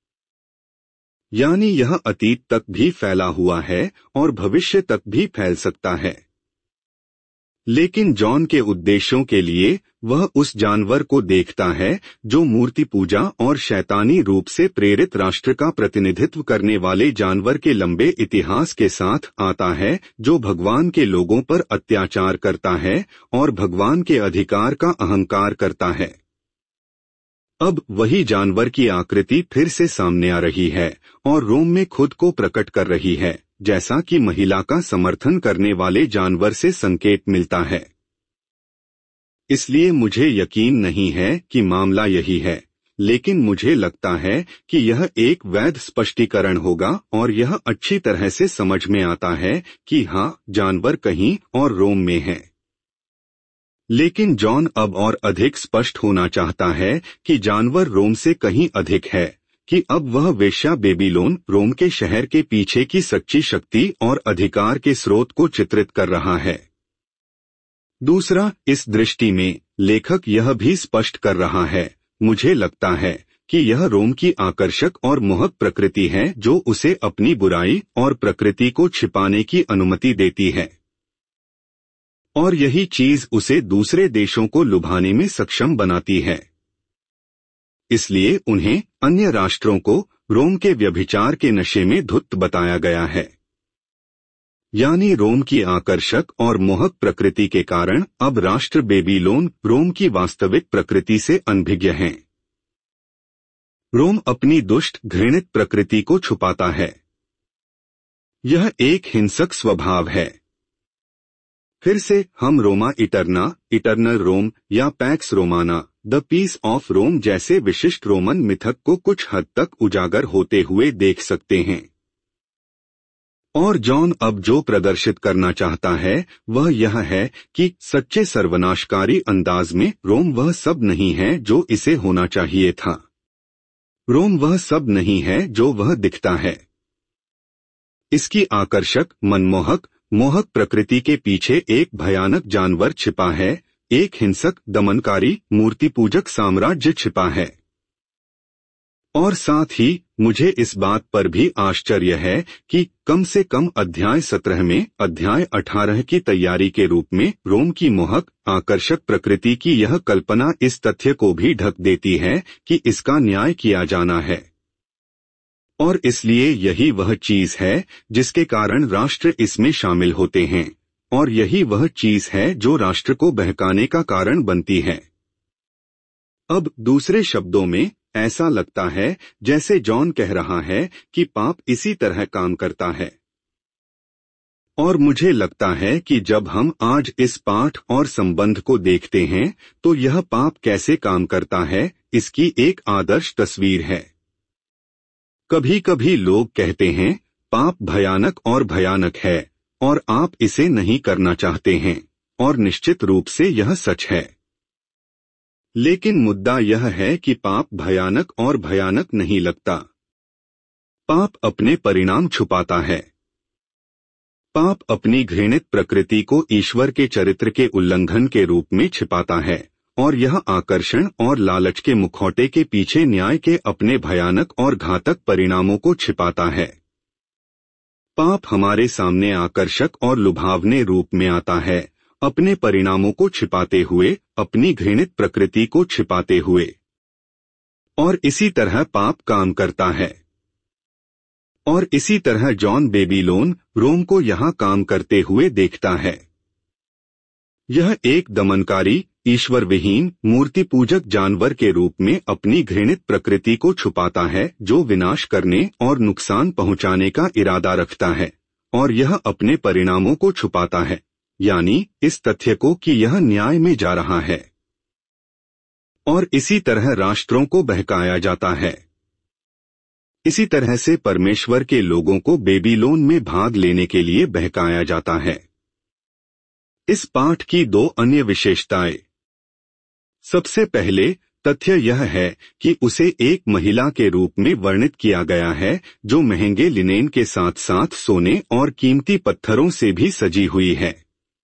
यानी यह अतीत तक भी फैला हुआ है और भविष्य तक भी फैल सकता है। लेकिन जॉन के उद्देश्यों के लिए वह उस जानवर को देखता है जो मूर्ति पूजा और शैतानी रूप से प्रेरित राष्ट्र का प्रतिनिधित्व करने वाले जानवर के लंबे इतिहास के साथ आता है, जो भगवान के लोगों पर अत्याचार करता है और भगवान के अधिकार का अहंकार करता है। अब वही जानवर की आकृति फिर से सामने आ रही है और रोम में खुद को प्रकट कर रही है, जैसा कि महिला का समर्थन करने वाले जानवर से संकेत मिलता है। इसलिए मुझे यकीन नहीं है कि मामला यही है, लेकिन मुझे लगता है कि यह एक वैध स्पष्टीकरण होगा और यह अच्छी तरह से समझ में आता है कि हाँ, जानवर कहीं और रोम में है। लेकिन जॉन अब और अधिक स्पष्ट होना चाहता है कि जानवर रोम से कहीं अधिक है, कि अब वह वेश्या बेबीलोन रोम के शहर के पीछे की सच्ची शक्ति और अधिकार के स्रोत को चित्रित कर रहा है। दूसरा, इस दृष्टि में लेखक यह भी स्पष्ट कर रहा है, मुझे लगता है कि यह रोम की आकर्षक और मोहक प्रकृति है जो उसे अपनी बुराई और प्रकृति को छिपाने की अनुमति देती है, और यही चीज उसे दूसरे देशों को लुभाने में सक्षम बनाती है। इसलिए उन्हें, अन्य राष्ट्रों को, रोम के व्यभिचार के नशे में धुत बताया गया है। यानी रोम की आकर्षक और मोहक प्रकृति के कारण अब राष्ट्र बेबीलोन रोम की वास्तविक प्रकृति से अनभिज्ञ हैं। रोम अपनी दुष्ट, घृणित प्रकृति को छुपाता है। यह एक हिंसक स्वभाव है। फिर से हम रोमा इटर्ना, इटर्नल रोम या pax Romana, the peace of Rome जैसे विशिष्ट रोमन मिथक को कुछ हद तक उजागर होते हुए देख सकते हैं। और जॉन अब जो प्रदर्शित करना चाहता है वह यह है कि सच्चे सर्वनाशकारी अंदाज में रोम वह सब नहीं है जो इसे होना चाहिए था। रोम वह सब नहीं है जो वह दिखता है। इसकी आकर्षक, मनमोहक, मोहक प्रकृति के पीछे एक भयानक जानवर छिपा है, एक हिंसक, दमनकारी, मूर्तिपूजक साम्राज्य छिपा है। और साथ ही मुझे इस बात पर भी आश्चर्य है कि कम से कम अध्याय सत्रह में अध्याय अठारह की तैयारी के रूप में रोम की मोहक, आकर्षक प्रकृति की यह कल्पना इस तथ्य को भी ढक देती है कि इसका न्याय किया जाना है। और इसलिए यही वह चीज है जिसके कारण राष्ट्र इसमें शामिल होते हैं, और यही वह चीज है जो राष्ट्र को बहकाने का कारण बनती है। अब दूसरे शब्दों में ऐसा लगता है जैसे जॉन कह रहा है कि पाप इसी तरह काम करता है। और मुझे लगता है कि जब हम आज इस पाठ और संबंध को देखते हैं तो यह पाप कैसे काम करता है इसकी एक आदर्श तस्वीर है। कभी कभी लोग कहते हैं पाप भयानक और भयानक है और आप इसे नहीं करना चाहते हैं, और निश्चित रूप से यह सच है। लेकिन मुद्दा यह है कि पाप भयानक और भयानक नहीं लगता। पाप अपने परिणाम छुपाता है। पाप अपनी घृणित प्रकृति को ईश्वर के चरित्र के उल्लंघन के रूप में छिपाता है, और यह आकर्षण और लालच के मुखौटे के पीछे न्याय के अपने भयानक और घातक परिणामों को छिपाता है। पाप हमारे सामने आकर्षक और लुभावने रूप में आता है, अपने परिणामों को छिपाते हुए, अपनी घृणित प्रकृति को छिपाते हुए। और इसी तरह पाप काम करता है। और इसी तरह जॉन बेबीलोन, रोम को यहाँ काम करते हुए देखता है। यह एक दमनकारी, ईश्वर विहीन, मूर्ति पूजक जानवर के रूप में अपनी घृणित प्रकृति को छुपाता है जो विनाश करने और नुकसान पहुंचाने का इरादा रखता है, और यह अपने परिणामों को छुपाता है, यानी इस तथ्य को कि यह न्याय में जा रहा है। और इसी तरह राष्ट्रों को बहकाया जाता है। इसी तरह से परमेश्वर के लोगों को बेबीलोन में भाग लेने के लिए बहकाया जाता है। इस पाठ की दो अन्य विशेषताएं। सबसे पहले तथ्य यह है कि उसे एक महिला के रूप में वर्णित किया गया है जो महंगे लिनेन के साथ साथ सोने और कीमती पत्थरों से भी सजी हुई है।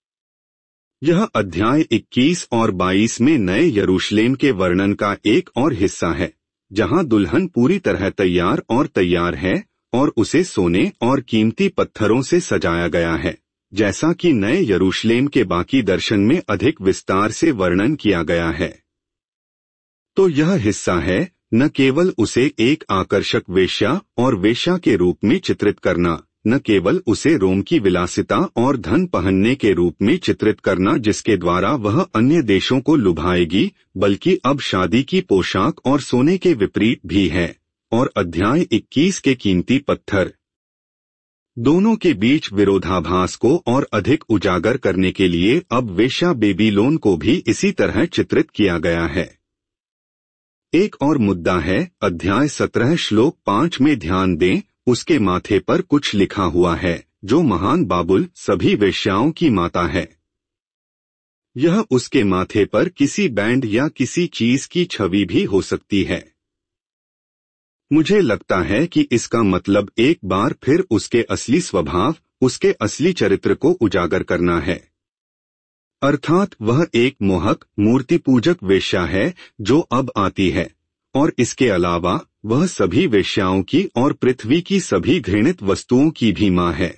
यह अध्याय इक्कीस और बाईस में नए यरूशलेम के वर्णन का एक और हिस्सा है, जहां दुल्हन पूरी तरह तैयार और तैयार है और उसे सोने और कीमती पत्थरों से सजाया गया है, जैसा कि नए यरूशलेम के बाकी दर्शन में अधिक विस्तार से वर्णन किया गया है। तो यह हिस्सा है न केवल उसे एक आकर्षक वेश्या और वेश्या के रूप में चित्रित करना, न केवल उसे रोम की विलासिता और धन पहनने के रूप में चित्रित करना जिसके द्वारा वह अन्य देशों को लुभाएगी, बल्कि अब शादी की पोशाक और सोने के विपरीत भी है। और अध्याय इक्कीस के कीमती पत्थर दोनों के बीच विरोधाभास को और अधिक उजागर करने के लिए अब वेश्या बेबीलोन को भी इसी तरह चित्रित किया गया है। एक और मुद्दा है अध्याय सत्रह श्लोक पाँच में ध्यान दें, उसके माथे पर कुछ लिखा हुआ है जो महान बाबुल, सभी वेश्याओं की माता है। यह उसके माथे पर किसी बैंड या किसी चीज की छवि भी हो सकती है। मुझे लगता है कि इसका मतलब एक बार फिर उसके असली स्वभाव, उसके असली चरित्र को उजागर करना है। अर्थात वह एक मोहक, मूर्ति पूजक वेश्या है जो अब आती है, और इसके अलावा वह सभी वेश्याओं की और पृथ्वी की सभी घृणित वस्तुओं की भी माँ है।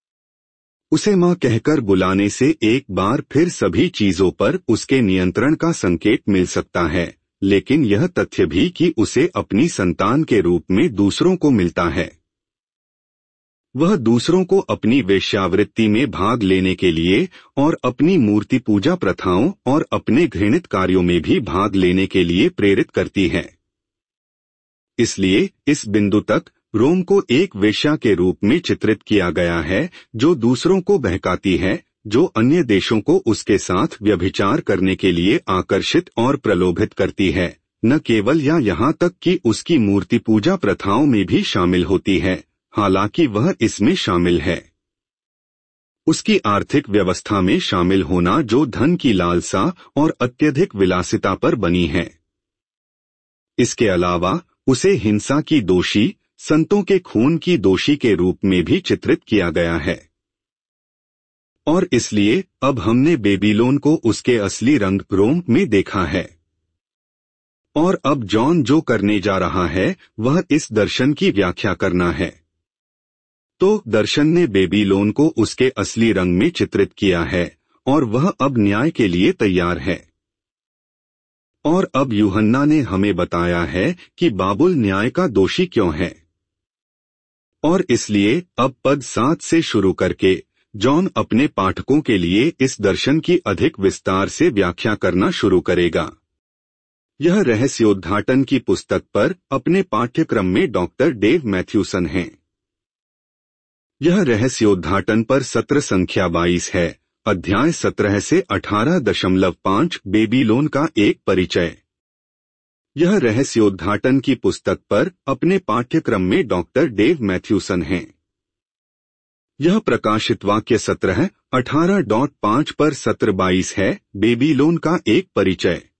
उसे माँ कहकर बुलाने से एक बार फिर सभी चीजों पर उसके नियंत्रण का संकेत मिल सकता है, लेकिन यह तथ्य भी कि उसे अपनी संतान के रूप में दूसरों को मिलता है। वह दूसरों को अपनी वेश्यावृत्ति में भाग लेने के लिए और अपनी मूर्ति पूजा प्रथाओं और अपने घृणित कार्यों में भी भाग लेने के लिए प्रेरित करती है। इसलिए इस बिंदु तक रोम को एक वेश्या के रूप में चित्रित किया गया है जो दूसरों को बहकाती है, जो अन्य देशों को उसके साथ व्यभिचार करने के लिए आकर्षित और प्रलोभित करती है। न केवल या यहाँ तक कि उसकी मूर्ति पूजा प्रथाओं में भी शामिल होती है, हालांकि वह इसमें शामिल है। उसकी आर्थिक व्यवस्था में शामिल होना जो धन की लालसा और अत्यधिक विलासिता पर बनी है। इसके अलावा उसे हिंसा की दोषी, संतों के खून की दोषी के रूप में भी चित्रित किया गया है। और इसलिए अब हमने बेबीलोन को उसके असली रंग रोम में देखा है। और अब जॉन जो करने जा रहा है वह इस दर्शन की व्याख्या करना है। तो दर्शन ने बेबीलोन को उसके असली रंग में चित्रित किया है और वह अब न्याय के लिए तैयार है। और अब यूहन्ना ने हमें बताया है कि बाबुल न्याय का दोषी क्यों है। और इसलिए अब पद सात से शुरू करके जॉन अपने पाठकों के लिए इस दर्शन की अधिक विस्तार से व्याख्या करना शुरू करेगा। यह रहस्योद्घाटन की पुस्तक पर अपने पाठ्यक्रम में डॉक्टर डेव मैथ्यूसन हैं। यह रहस्योद्घाटन पर सत्र संख्या बाईस है, अध्याय सत्रह से अठारह दशमलव पाँच बेबीलोन का एक परिचय। यह रहस्योद्घाटन की पुस्तक पर अपने पाठ्यक्रम में डॉक्टर डेव मैथ्यूसन हैं। यह प्रकाशित वाक्य सत्रह अठारह डॉट पाँच पर सत्र बाईस है, बेबीलोन का एक परिचय।